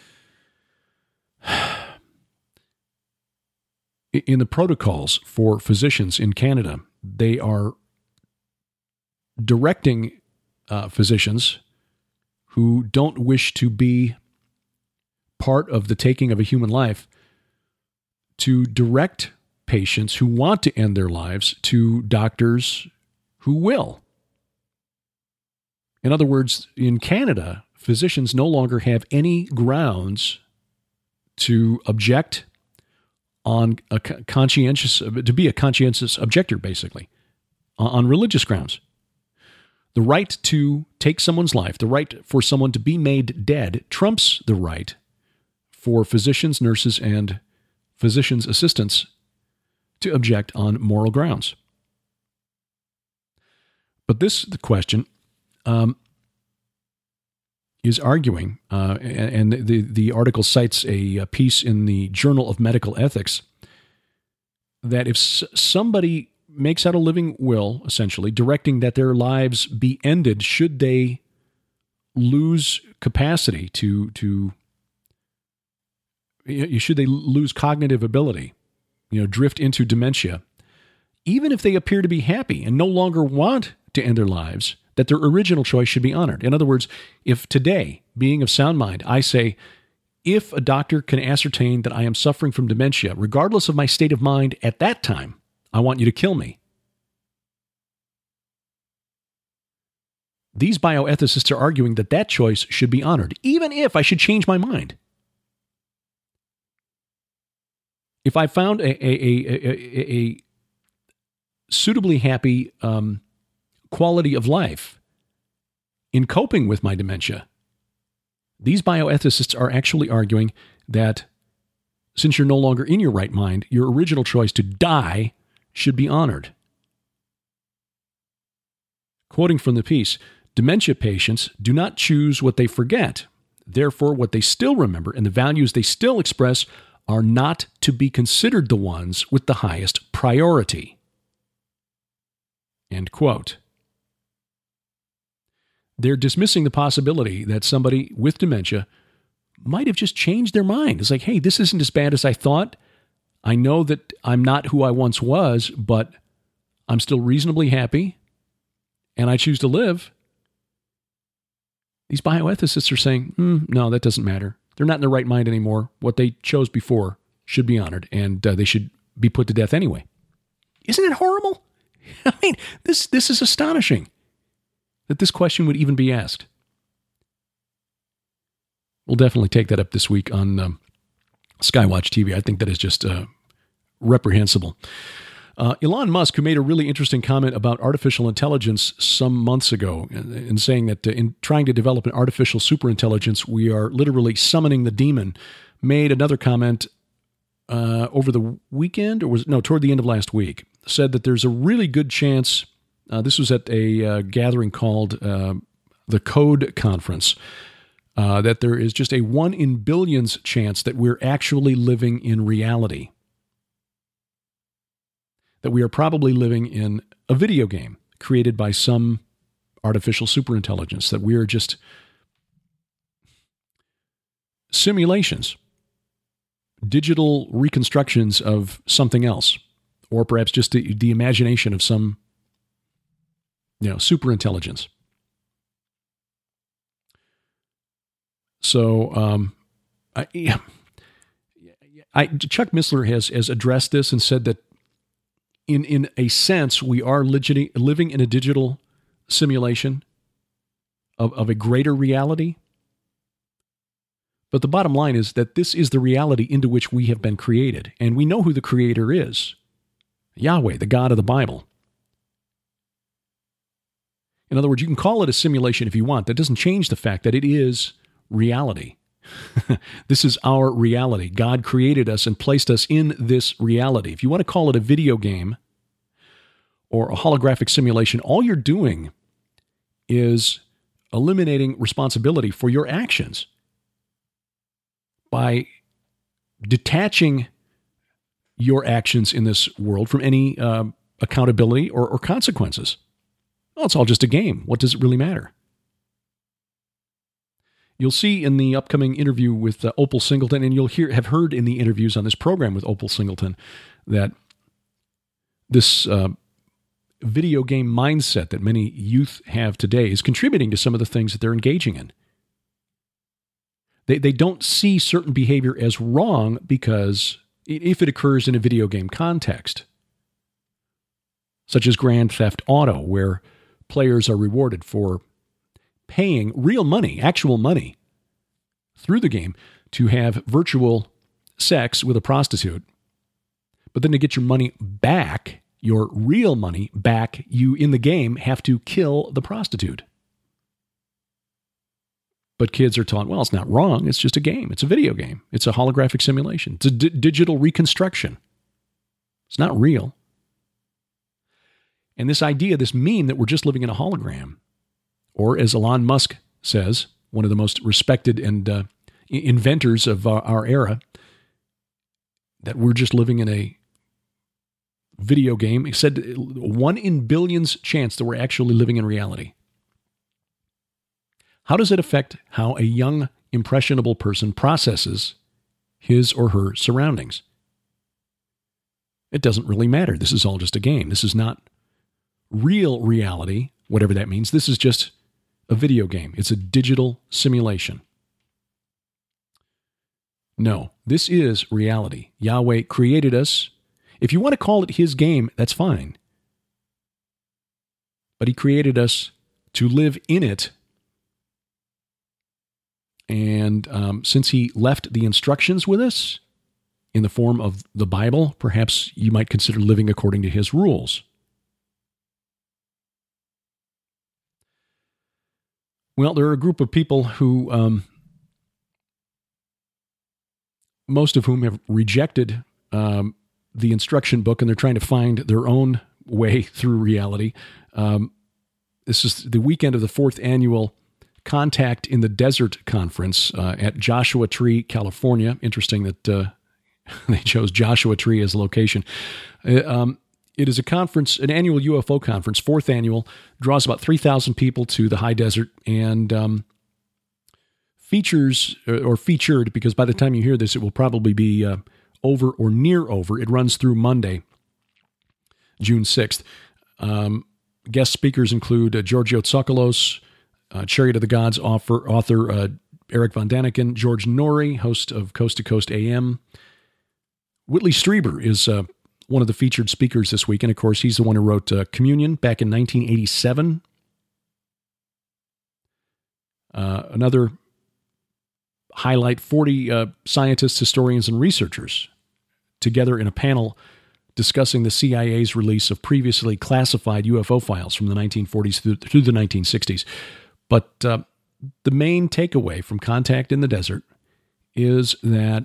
in the protocols for physicians in Canada, they are directing uh, physicians who don't wish to be part of the taking of a human life to direct patients who want to end their lives to doctors who will. In other words, in Canada, physicians no longer have any grounds to object on a conscientious, to be a conscientious objector, basically, on religious grounds. The right to take someone's life, the right for someone to be made dead, trumps the right for physicians, nurses, and physicians' assistants to object on moral grounds. But this the question, um, is arguing, uh, and the, the article cites a, a piece in the Journal of Medical Ethics, that if s- somebody makes out a living will, essentially, directing that their lives be ended should they lose capacity to, to should they lose cognitive ability, you know, drift into dementia, even if they appear to be happy and no longer want to end their lives, that their original choice should be honored. In other words, if today, being of sound mind, I say, if a doctor can ascertain that I am suffering from dementia, regardless of my state of mind at that time, I want you to kill me. These bioethicists are arguing that that choice should be honored, even if I should change my mind. If I found a, a, a, a, a suitably happy um, quality of life in coping with my dementia, these bioethicists are actually arguing that since you're no longer in your right mind, your original choice to die should be honored. Quoting from the piece, dementia patients do not choose what they forget. Therefore, what they still remember and the values they still express are not to be considered the ones with the highest priority. End quote. They're dismissing the possibility that somebody with dementia might have just changed their mind. It's like, hey, this isn't as bad as I thought. I know that I'm not who I once was, but I'm still reasonably happy, and I choose to live. These bioethicists are saying, hmm, no, that doesn't matter. They're not in their right mind anymore. What they chose before should be honored, and uh, they should be put to death anyway. Isn't it horrible? I mean, this this is astonishing that this question would even be asked. We'll definitely take that up this week on um, Skywatch T V. I think that is just uh, reprehensible. Uh, Elon Musk, who made a really interesting comment about artificial intelligence some months ago, in, in saying that uh, in trying to develop an artificial superintelligence, we are literally summoning the demon, made another comment uh, over the weekend, or was no, toward the end of last week, said that there's a really good chance, uh, this was at a uh, gathering called uh, the Code Conference, uh, that there is just a one in billions chance that we're actually living in reality. That we are probably living in a video game created by some artificial superintelligence, that we are just simulations, digital reconstructions of something else, or perhaps just the, the imagination of some, you know, superintelligence. So, um, I, I, Chuck Missler has, has addressed this and said that In in a sense, we are legit, living in a digital simulation of, of a greater reality. But the bottom line is that this is the reality into which we have been created. And we know who the Creator is. Yahweh, the God of the Bible. In other words, you can call it a simulation if you want. That doesn't change the fact that it is reality. This is our reality. God created us and placed us in this reality. If you want to call it a video game or a holographic simulation, all you're doing is eliminating responsibility for your actions by detaching your actions in this world from any uh, accountability or, or consequences. Well, it's all just a game. What does it really matter? You'll see in the upcoming interview with uh, Opal Singleton, and you'll hear have heard in the interviews on this program with Opal Singleton, that this uh, video game mindset that many youth have today is contributing to some of the things that they're engaging in. They they don't see certain behavior as wrong because if it occurs in a video game context, such as Grand Theft Auto, where players are rewarded for paying real money, actual money, through the game to have virtual sex with a prostitute. But then to get your money back, your real money back, you in the game have to kill the prostitute. But kids are taught, well, it's not wrong. It's just a game. It's a video game. It's a holographic simulation. It's a d- digital reconstruction. It's not real. And this idea, this meme that we're just living in a hologram, or as Elon Musk says, one of the most respected and uh, inventors of our, our era, that we're just living in a video game. He said one in billions chance that we're actually living in reality. How does it affect how a young, impressionable person processes his or her surroundings? It doesn't really matter. This is all just a game. This is not real reality, whatever that means. This is just a video game. It's a digital simulation. No, this is reality. Yahweh created us. If you want to call it his game, that's fine. But he created us to live in it. And um, since he left the instructions with us in the form of the Bible, perhaps you might consider living according to his rules. Well, there are a group of people who, um, most of whom have rejected um, the instruction book, and they're trying to find their own way through reality. Um, this is the weekend of the fourth annual Contact in the Desert Conference uh, at Joshua Tree, California. Interesting that uh, they chose Joshua Tree as a location. Uh, um, it is a conference, an annual U F O conference, fourth annual, draws about three thousand people to the high desert, and um, features, or featured, because by the time you hear this, it will probably be uh, over or near over. It runs through Monday, June sixth. Um, guest speakers include uh, Giorgio Tsoukalos, uh, Chariot of the Gods author, author uh, Eric Von Daniken, George Norrie, host of Coast to Coast A M. Whitley Strieber is uh, one of the featured speakers this week, and of course, he's the one who wrote uh, Communion back in nineteen eighty-seven. Uh, another highlight, forty uh, scientists, historians, and researchers together in a panel discussing the C I A's release of previously classified U F O files from the nineteen forties through, through the nineteen sixties. But uh, the main takeaway from Contact in the Desert is that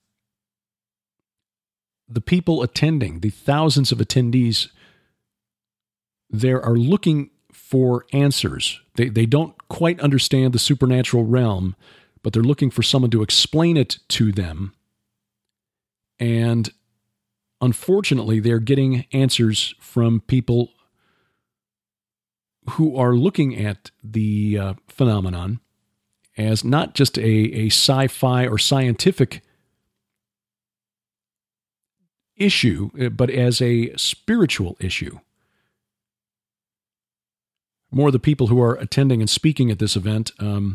the people attending, the thousands of attendees there, are looking for answers. They, they don't quite understand the supernatural realm, but they're looking for someone to explain it to them. And unfortunately, they're getting answers from people who are looking at the uh, phenomenon as not just a, a sci-fi or scientific issue, but as a spiritual issue. More of the people who are attending and speaking at this event, um,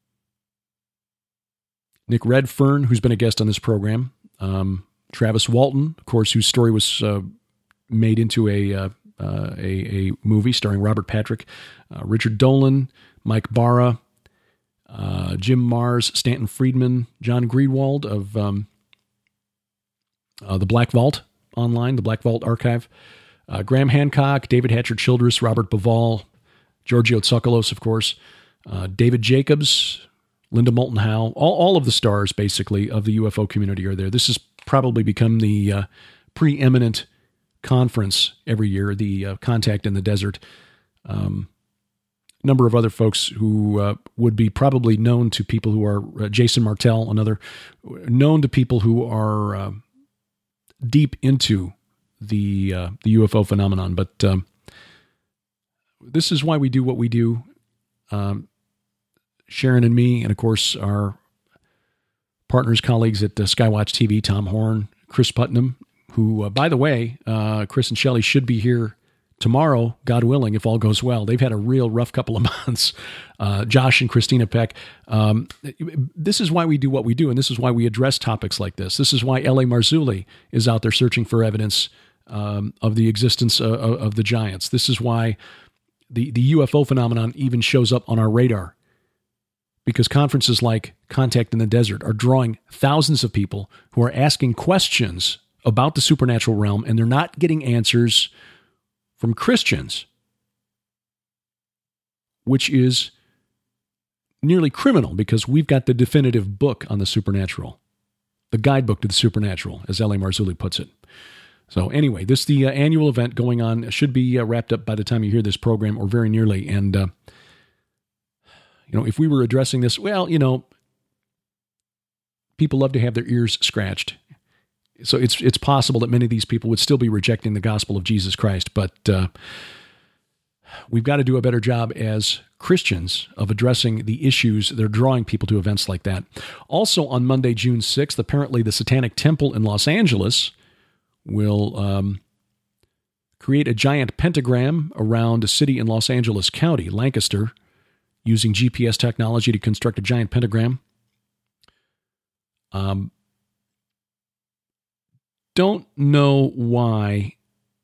Nick Redfern, who's been a guest on this program, um, Travis Walton, of course, whose story was uh, made into a, uh, uh, a a movie starring Robert Patrick, uh, Richard Dolan, Mike Barra, uh, Jim Mars, Stanton Friedman, John Greenwald of um, uh, the Black Vault Online, the Black Vault Archive, uh, Graham Hancock, David Hatcher Childress, Robert Bivall, Giorgio Tsoukalos, of course, uh, David Jacobs, Linda Moulton Howe, all, all of the stars, basically, of the U F O community are there. This has probably become the uh, preeminent conference every year, the uh, Contact in the Desert. Um, number of other folks who uh, would be probably known to people who are, uh, Jason Martell, another, known to people who are uh, deep into the, uh, the U F O phenomenon. But um, this is why we do what we do. Um, Sharon and me, and of course our partners, colleagues at uh, Skywatch T V, Tom Horn, Chris Putnam, who, uh, by the way, uh, Chris and Shelley should be here tomorrow, God willing, if all goes well. They've had a real rough couple of months. Uh, Josh and Christina Peck. Um, this is why we do what we do, and this is why we address topics like this. This is why L A Marzulli is out there searching for evidence um, of the existence uh, of the giants. This is why the, the U F O phenomenon even shows up on our radar. Because conferences like Contact in the Desert are drawing thousands of people who are asking questions about the supernatural realm, and they're not getting answers from Christians, which is nearly criminal because we've got the definitive book on the supernatural, the guidebook to the supernatural, as L A Marzulli puts it. So anyway, this the uh, annual event going on should be uh, wrapped up by the time you hear this program, or very nearly, and uh, You know, if we were addressing this, well, you know, people love to have their ears scratched. So it's it's possible that many of these people would still be rejecting the gospel of Jesus Christ, but uh, we've got to do a better job as Christians of addressing the issues that are drawing people to events like that. Also on Monday, June sixth, apparently the Satanic Temple in Los Angeles will um, create a giant pentagram around a city in Los Angeles County, Lancaster, using G P S technology to construct a giant pentagram. Um. Don't know why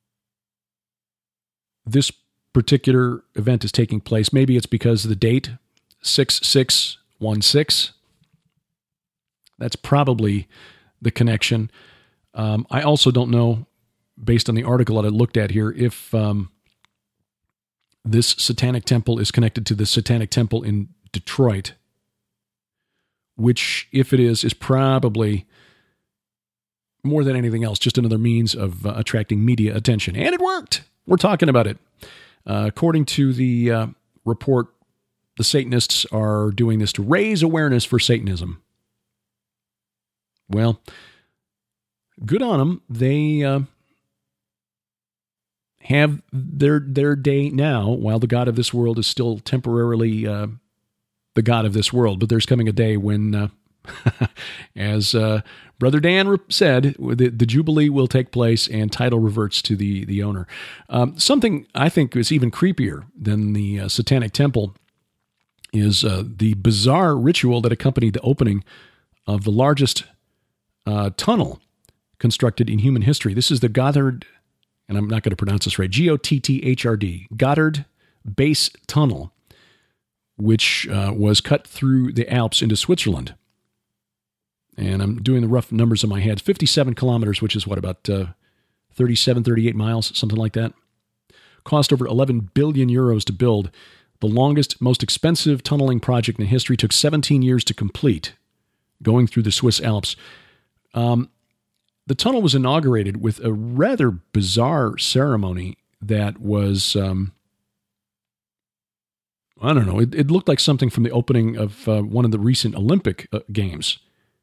this particular event is taking place. Maybe it's because of the date, six six one six. That's probably the connection. Um, I also don't know, based on the article that I looked at here, if um, this Satanic Temple is connected to the Satanic Temple in Detroit, which, if it is, is probably more than anything else, just another means of uh, attracting media attention. And it worked. We're talking about it. Uh, according to the uh, report, the Satanists are doing this to raise awareness for Satanism. Well, good on them. They uh, have their their day now, while the God of this world is still temporarily uh, the God of this world. But there's coming a day when, uh, as uh, Brother Dan said, the, the Jubilee will take place and title reverts to the, the owner. Um, something I think is even creepier than the uh, Satanic Temple is uh, the bizarre ritual that accompanied the opening of the largest uh, tunnel constructed in human history. This is the Gotthard, and I'm not going to pronounce this right, G O T T H R D, Gotthard Base Tunnel, which uh, was cut through the Alps into Switzerland. And I'm doing the rough numbers in my head. fifty-seven kilometers, which is what, about uh, thirty-seven, thirty-eight miles, something like that. Cost over eleven billion euros to build. The longest, most expensive tunneling project in history. Took seventeen years to complete, going through the Swiss Alps. Um, the tunnel was inaugurated with a rather bizarre ceremony that was, um, I don't know, it, it looked like something from the opening of uh, one of the recent Olympic uh, Games.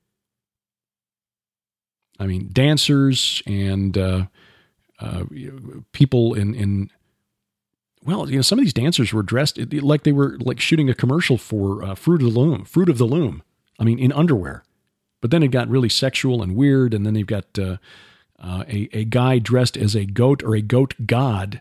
I mean, dancers and uh, uh, people in, in, well, you know, some of these dancers were dressed like they were like shooting a commercial for uh, Fruit of the Loom, Fruit of the Loom. I mean, in underwear. But then it got really sexual and weird, and then they've got uh, uh, a, a guy dressed as a goat or a goat god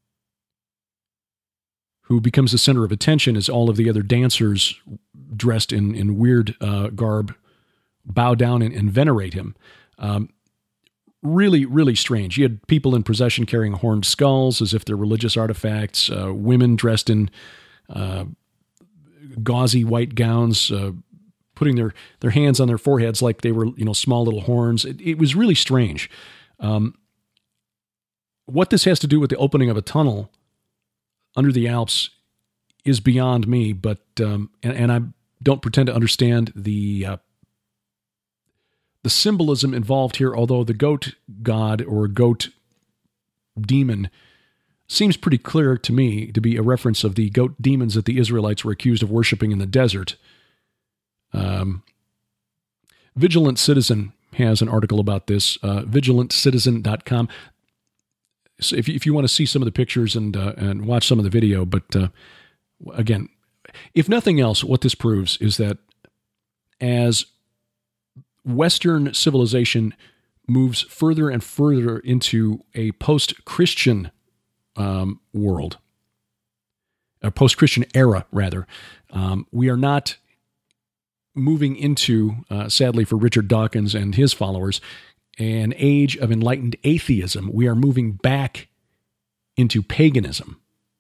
who becomes the center of attention as all of the other dancers dressed in, in weird uh, garb bow down and, and venerate him. Um, really, really strange. You had people in procession carrying horned skulls as if they're religious artifacts, uh, women dressed in uh, gauzy white gowns, uh, putting their, their hands on their foreheads like they were, you know, small little horns. It, it was really strange. Um, what this has to do with the opening of a tunnel under the Alps is beyond me, but um, and, and I don't pretend to understand the uh, the symbolism involved here, although the goat god or goat demon seems pretty clear to me to be a reference of the goat demons that the Israelites were accused of worshiping in the desert. Um, Vigilant Citizen has an article about this, uh, vigilant citizen dot com. So if you, if you want to see some of the pictures and uh, and watch some of the video, but uh, again, if nothing else, what this proves is that as Western civilization moves further and further into a post-Christian um, world, a post-Christian era, rather, um, we are not moving into, uh, sadly for Richard Dawkins and his followers, an age of enlightened atheism. We are moving back into paganism.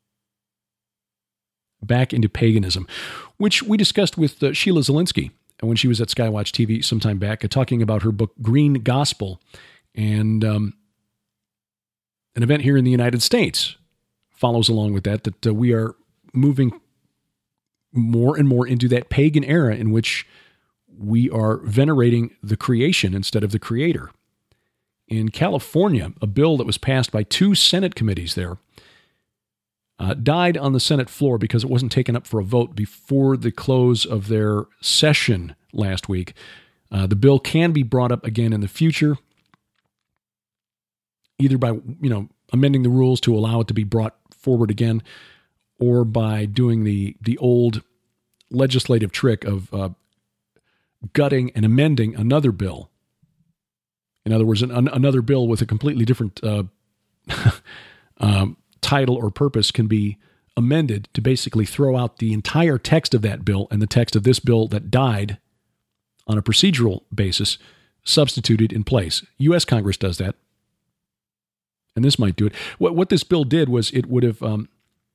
Back into paganism, which we discussed with uh, Sheila Zielinski when she was at Skywatch T V some time back, uh, talking about her book, Green Gospel, and um, an event here in the United States follows along with that, that uh, we are moving more and more into that pagan era in which we are venerating the creation instead of the creator. In California, a bill that was passed by two Senate committees there uh, died on the Senate floor because it wasn't taken up for a vote before the close of their session last week. Uh, the bill can be brought up again in the future, either by, you know, amending the rules to allow it to be brought forward again, or by doing the the old legislative trick of uh, gutting and amending another bill. In other words, an, an, another bill with a completely different uh, um, title or purpose can be amended to basically throw out the entire text of that bill and the text of this bill that died on a procedural basis, substituted in place. U S Congress does that, and this might do it. What, what this bill did was it would have um,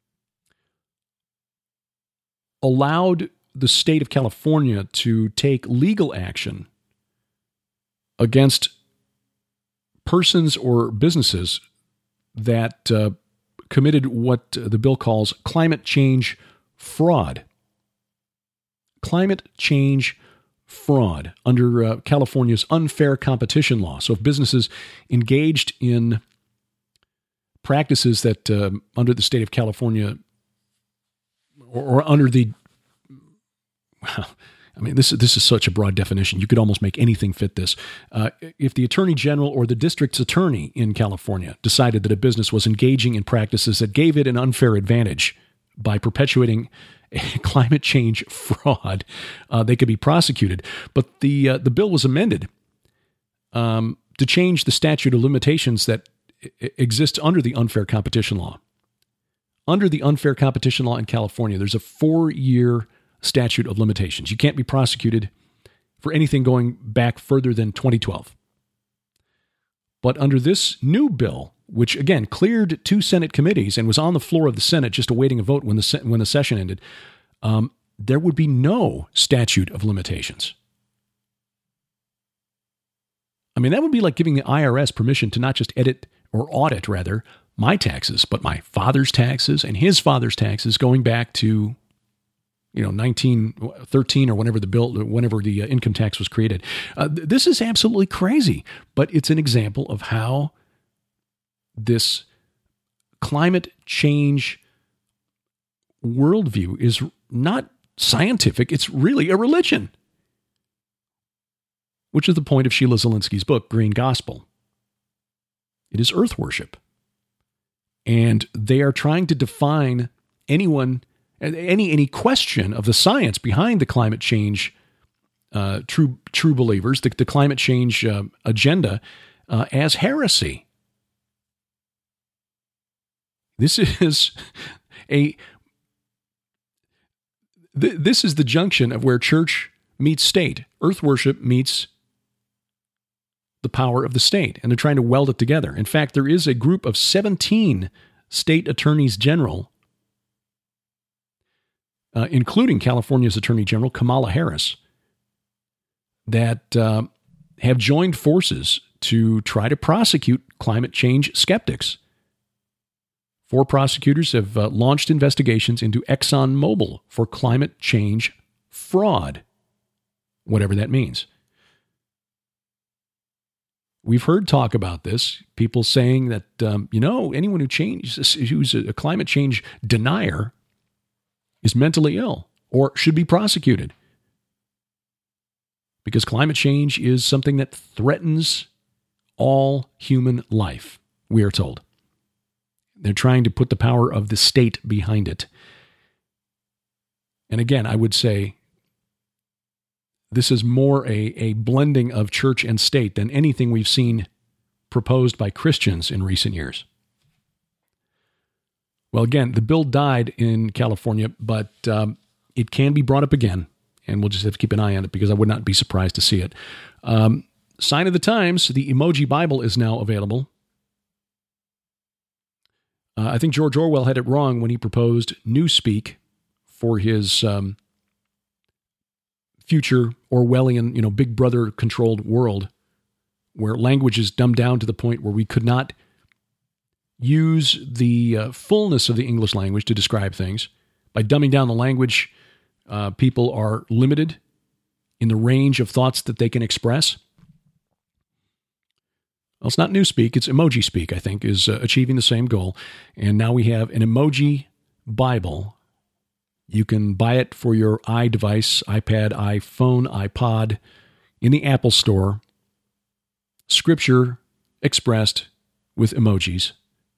allowed the state of California to take legal action against persons or businesses that uh, committed what the bill calls climate change fraud. Climate change fraud under uh, California's unfair competition law. So if businesses engaged in practices that uh, under the state of California or, or under the, well, I mean, this, this is such a broad definition. You could almost make anything fit this. Uh, if the attorney general or the district's attorney in California decided that a business was engaging in practices that gave it an unfair advantage by perpetuating climate change fraud, uh, they could be prosecuted. But the uh, the bill was amended um, to change the statute of limitations that I- exists under the unfair competition law. Under the unfair competition law in California, there's a four-year statute of limitations. You can't be prosecuted for anything going back further than twenty twelve. But under this new bill, which again cleared two Senate committees and was on the floor of the Senate just awaiting a vote when the se- when the session ended, um, there would be no statute of limitations. I mean, that would be like giving the I R S permission to not just edit or audit, rather, my taxes, but my father's taxes and his father's taxes going back to, you know, nineteen thirteen or whenever the bill, whenever the uh, income tax was created. Uh, th- this is absolutely crazy, but it's an example of how this climate change worldview is not scientific. It's really a religion, which is the point of Sheila Zielinski's book, Green Gospel. It is earth worship. And they are trying to define anyone, any, any question of the science behind the climate change uh, true, true believers, the, the climate change uh, agenda uh, as heresy. This is a th- this is the junction of where church meets state. Earth worship meets the power of the state, and they're trying to weld it together. In fact, there is a group of seventeen state attorneys general, uh, including California's Attorney General Kamala Harris, that uh, have joined forces to try to prosecute climate change skeptics. Four prosecutors have uh, launched investigations into ExxonMobil for climate change fraud, whatever that means. We've heard talk about this, people saying that, um, you know, anyone who changes, who's a climate change denier is mentally ill or should be prosecuted because climate change is something that threatens all human life, we are told. They're trying to put the power of the state behind it. And again, I would say this is more a, a blending of church and state than anything we've seen proposed by Christians in recent years. Well, again, the bill died in California, but um, it can be brought up again, and we'll just have to keep an eye on it because I would not be surprised to see it. Um, sign of the times, the Emoji Bible is now available. Uh, I think George Orwell had it wrong when he proposed Newspeak for his um, future Orwellian, you know, Big Brother controlled world, where language is dumbed down to the point where we could not use the uh, fullness of the English language to describe things. By dumbing down the language, uh, people are limited in the range of thoughts that they can express. Well, it's not Newspeak, it's Emoji Speak, I think, is uh, achieving the same goal. And now we have an emoji Bible. You can buy it for your iDevice, iPad, iPhone, iPod in the Apple Store. Scripture expressed with emojis.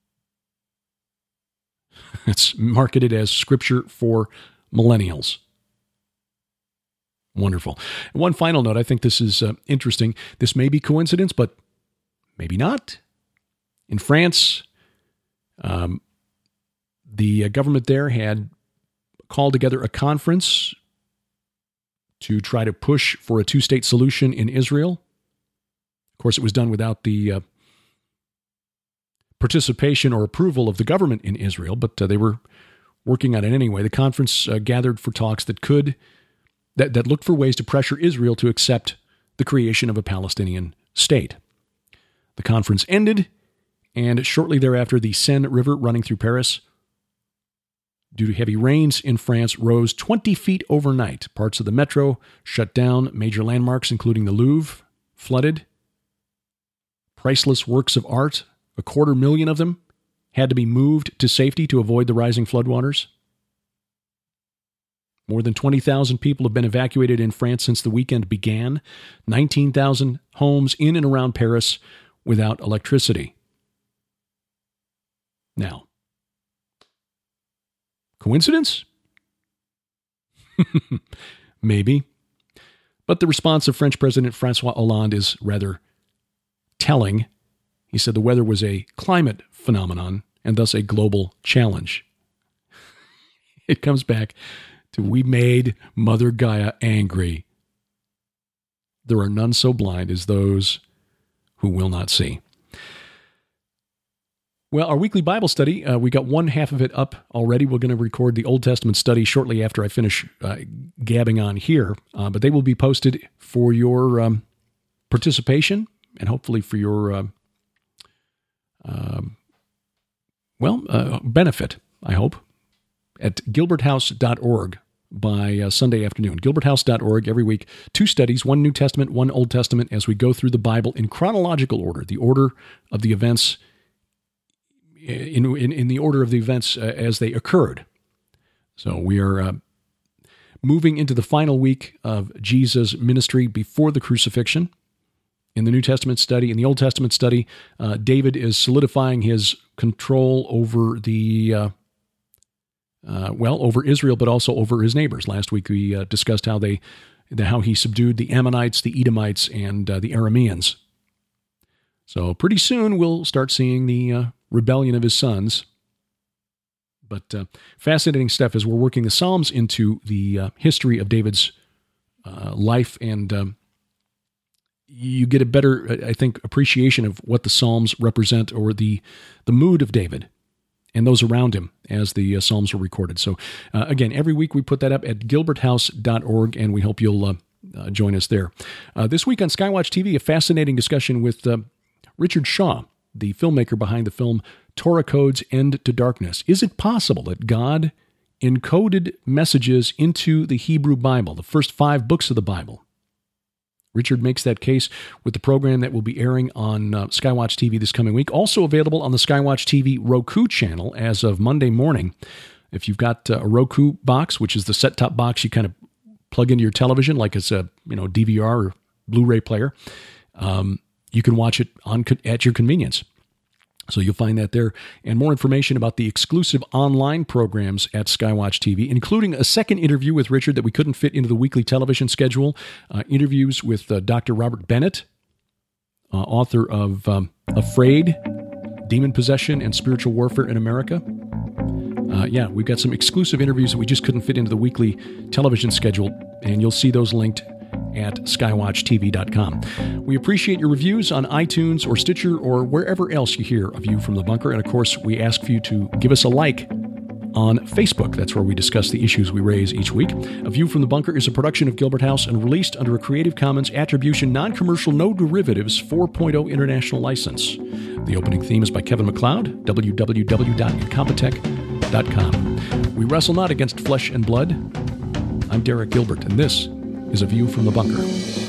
It's marketed as Scripture for Millennials. Wonderful. And one final note, I think this is uh, interesting. This may be coincidence, but maybe not. In France, um, the uh, government there had called together a conference to try to push for a two-state solution in Israel. Of course, it was done without the uh, participation or approval of the government in Israel, but uh, they were working on it anyway. The conference uh, gathered for talks that could that, that looked for ways to pressure Israel to accept the creation of a Palestinian state. The conference ended, and shortly thereafter, the Seine River running through Paris, due to heavy rains in France, rose twenty feet overnight. Parts of the metro shut down, major landmarks, including the Louvre, flooded. Priceless works of art, a quarter million of them, had to be moved to safety to avoid the rising floodwaters. More than twenty thousand people have been evacuated in France since the weekend began. nineteen thousand homes in and around Paris without electricity. Now, coincidence? Maybe. But the response of French President François Hollande is rather telling. He said the weather was a climate phenomenon and thus a global challenge. It comes back to we made Mother Gaia angry. There are none so blind as those who will not see. Well, our weekly Bible study, uh, we got one half of it up already. We're going to record the Old Testament study shortly after I finish uh, gabbing on here, uh, but they will be posted for your um, participation and hopefully for your, uh, uh, well, uh, benefit, I hope, at gilbert house dot org by uh, Sunday afternoon. gilbert house dot org every week. Two studies, one New Testament, one Old Testament, as we go through the Bible in chronological order, the order of the events In, in, in the order of the events uh, as they occurred. So we are uh, moving into the final week of Jesus' ministry before the crucifixion. In the New Testament study, in the Old Testament study, uh, David is solidifying his control over the, uh, uh, well, over Israel, but also over his neighbors. Last week we uh, discussed how they, the, how he subdued the Ammonites, the Edomites, and uh, the Arameans. So pretty soon we'll start seeing the uh, rebellion of his sons. But uh, fascinating stuff as we're working the Psalms into the uh, history of David's uh, life, and um, you get a better, I think, appreciation of what the Psalms represent, or the the mood of David and those around him as the uh, Psalms were recorded. So uh, again, every week we put that up at gilbert house dot org, and we hope you'll uh, uh, join us there. Uh, this week on Skywatch T V, a fascinating discussion with uh, Richard Shaw, the filmmaker behind the film Torah Code's End to Darkness. Is it possible that God encoded messages into the Hebrew Bible, the first five books of the Bible? Richard makes that case with the program that will be airing on uh, Skywatch T V this coming week. Also available on the Skywatch T V Roku channel as of Monday morning. If you've got uh, a Roku box, which is the set-top box you kind of plug into your television like it's a you know D V R or Blu-ray player, um, you can watch it on at your convenience. So you'll find that there. And more information about the exclusive online programs at Skywatch T V, including a second interview with Richard that we couldn't fit into the weekly television schedule, uh, interviews with uh, Doctor Robert Bennett, uh, author of um, Afraid, Demon Possession and Spiritual Warfare in America. Uh, yeah, we've got some exclusive interviews that we just couldn't fit into the weekly television schedule, and you'll see those linked at skywatch t v dot com. We appreciate your reviews on iTunes or Stitcher or wherever else you hear A View from the Bunker. And of course, we ask for you to give us a like on Facebook. That's where we discuss the issues we raise each week. A View from the Bunker is a production of Gilbert House and released under a Creative Commons Attribution Non-Commercial No Derivatives four point oh International License. The opening theme is by Kevin MacLeod, w w w dot incompetech dot com. We wrestle not against flesh and blood. I'm Derek Gilbert, and this is A View from the Bunker.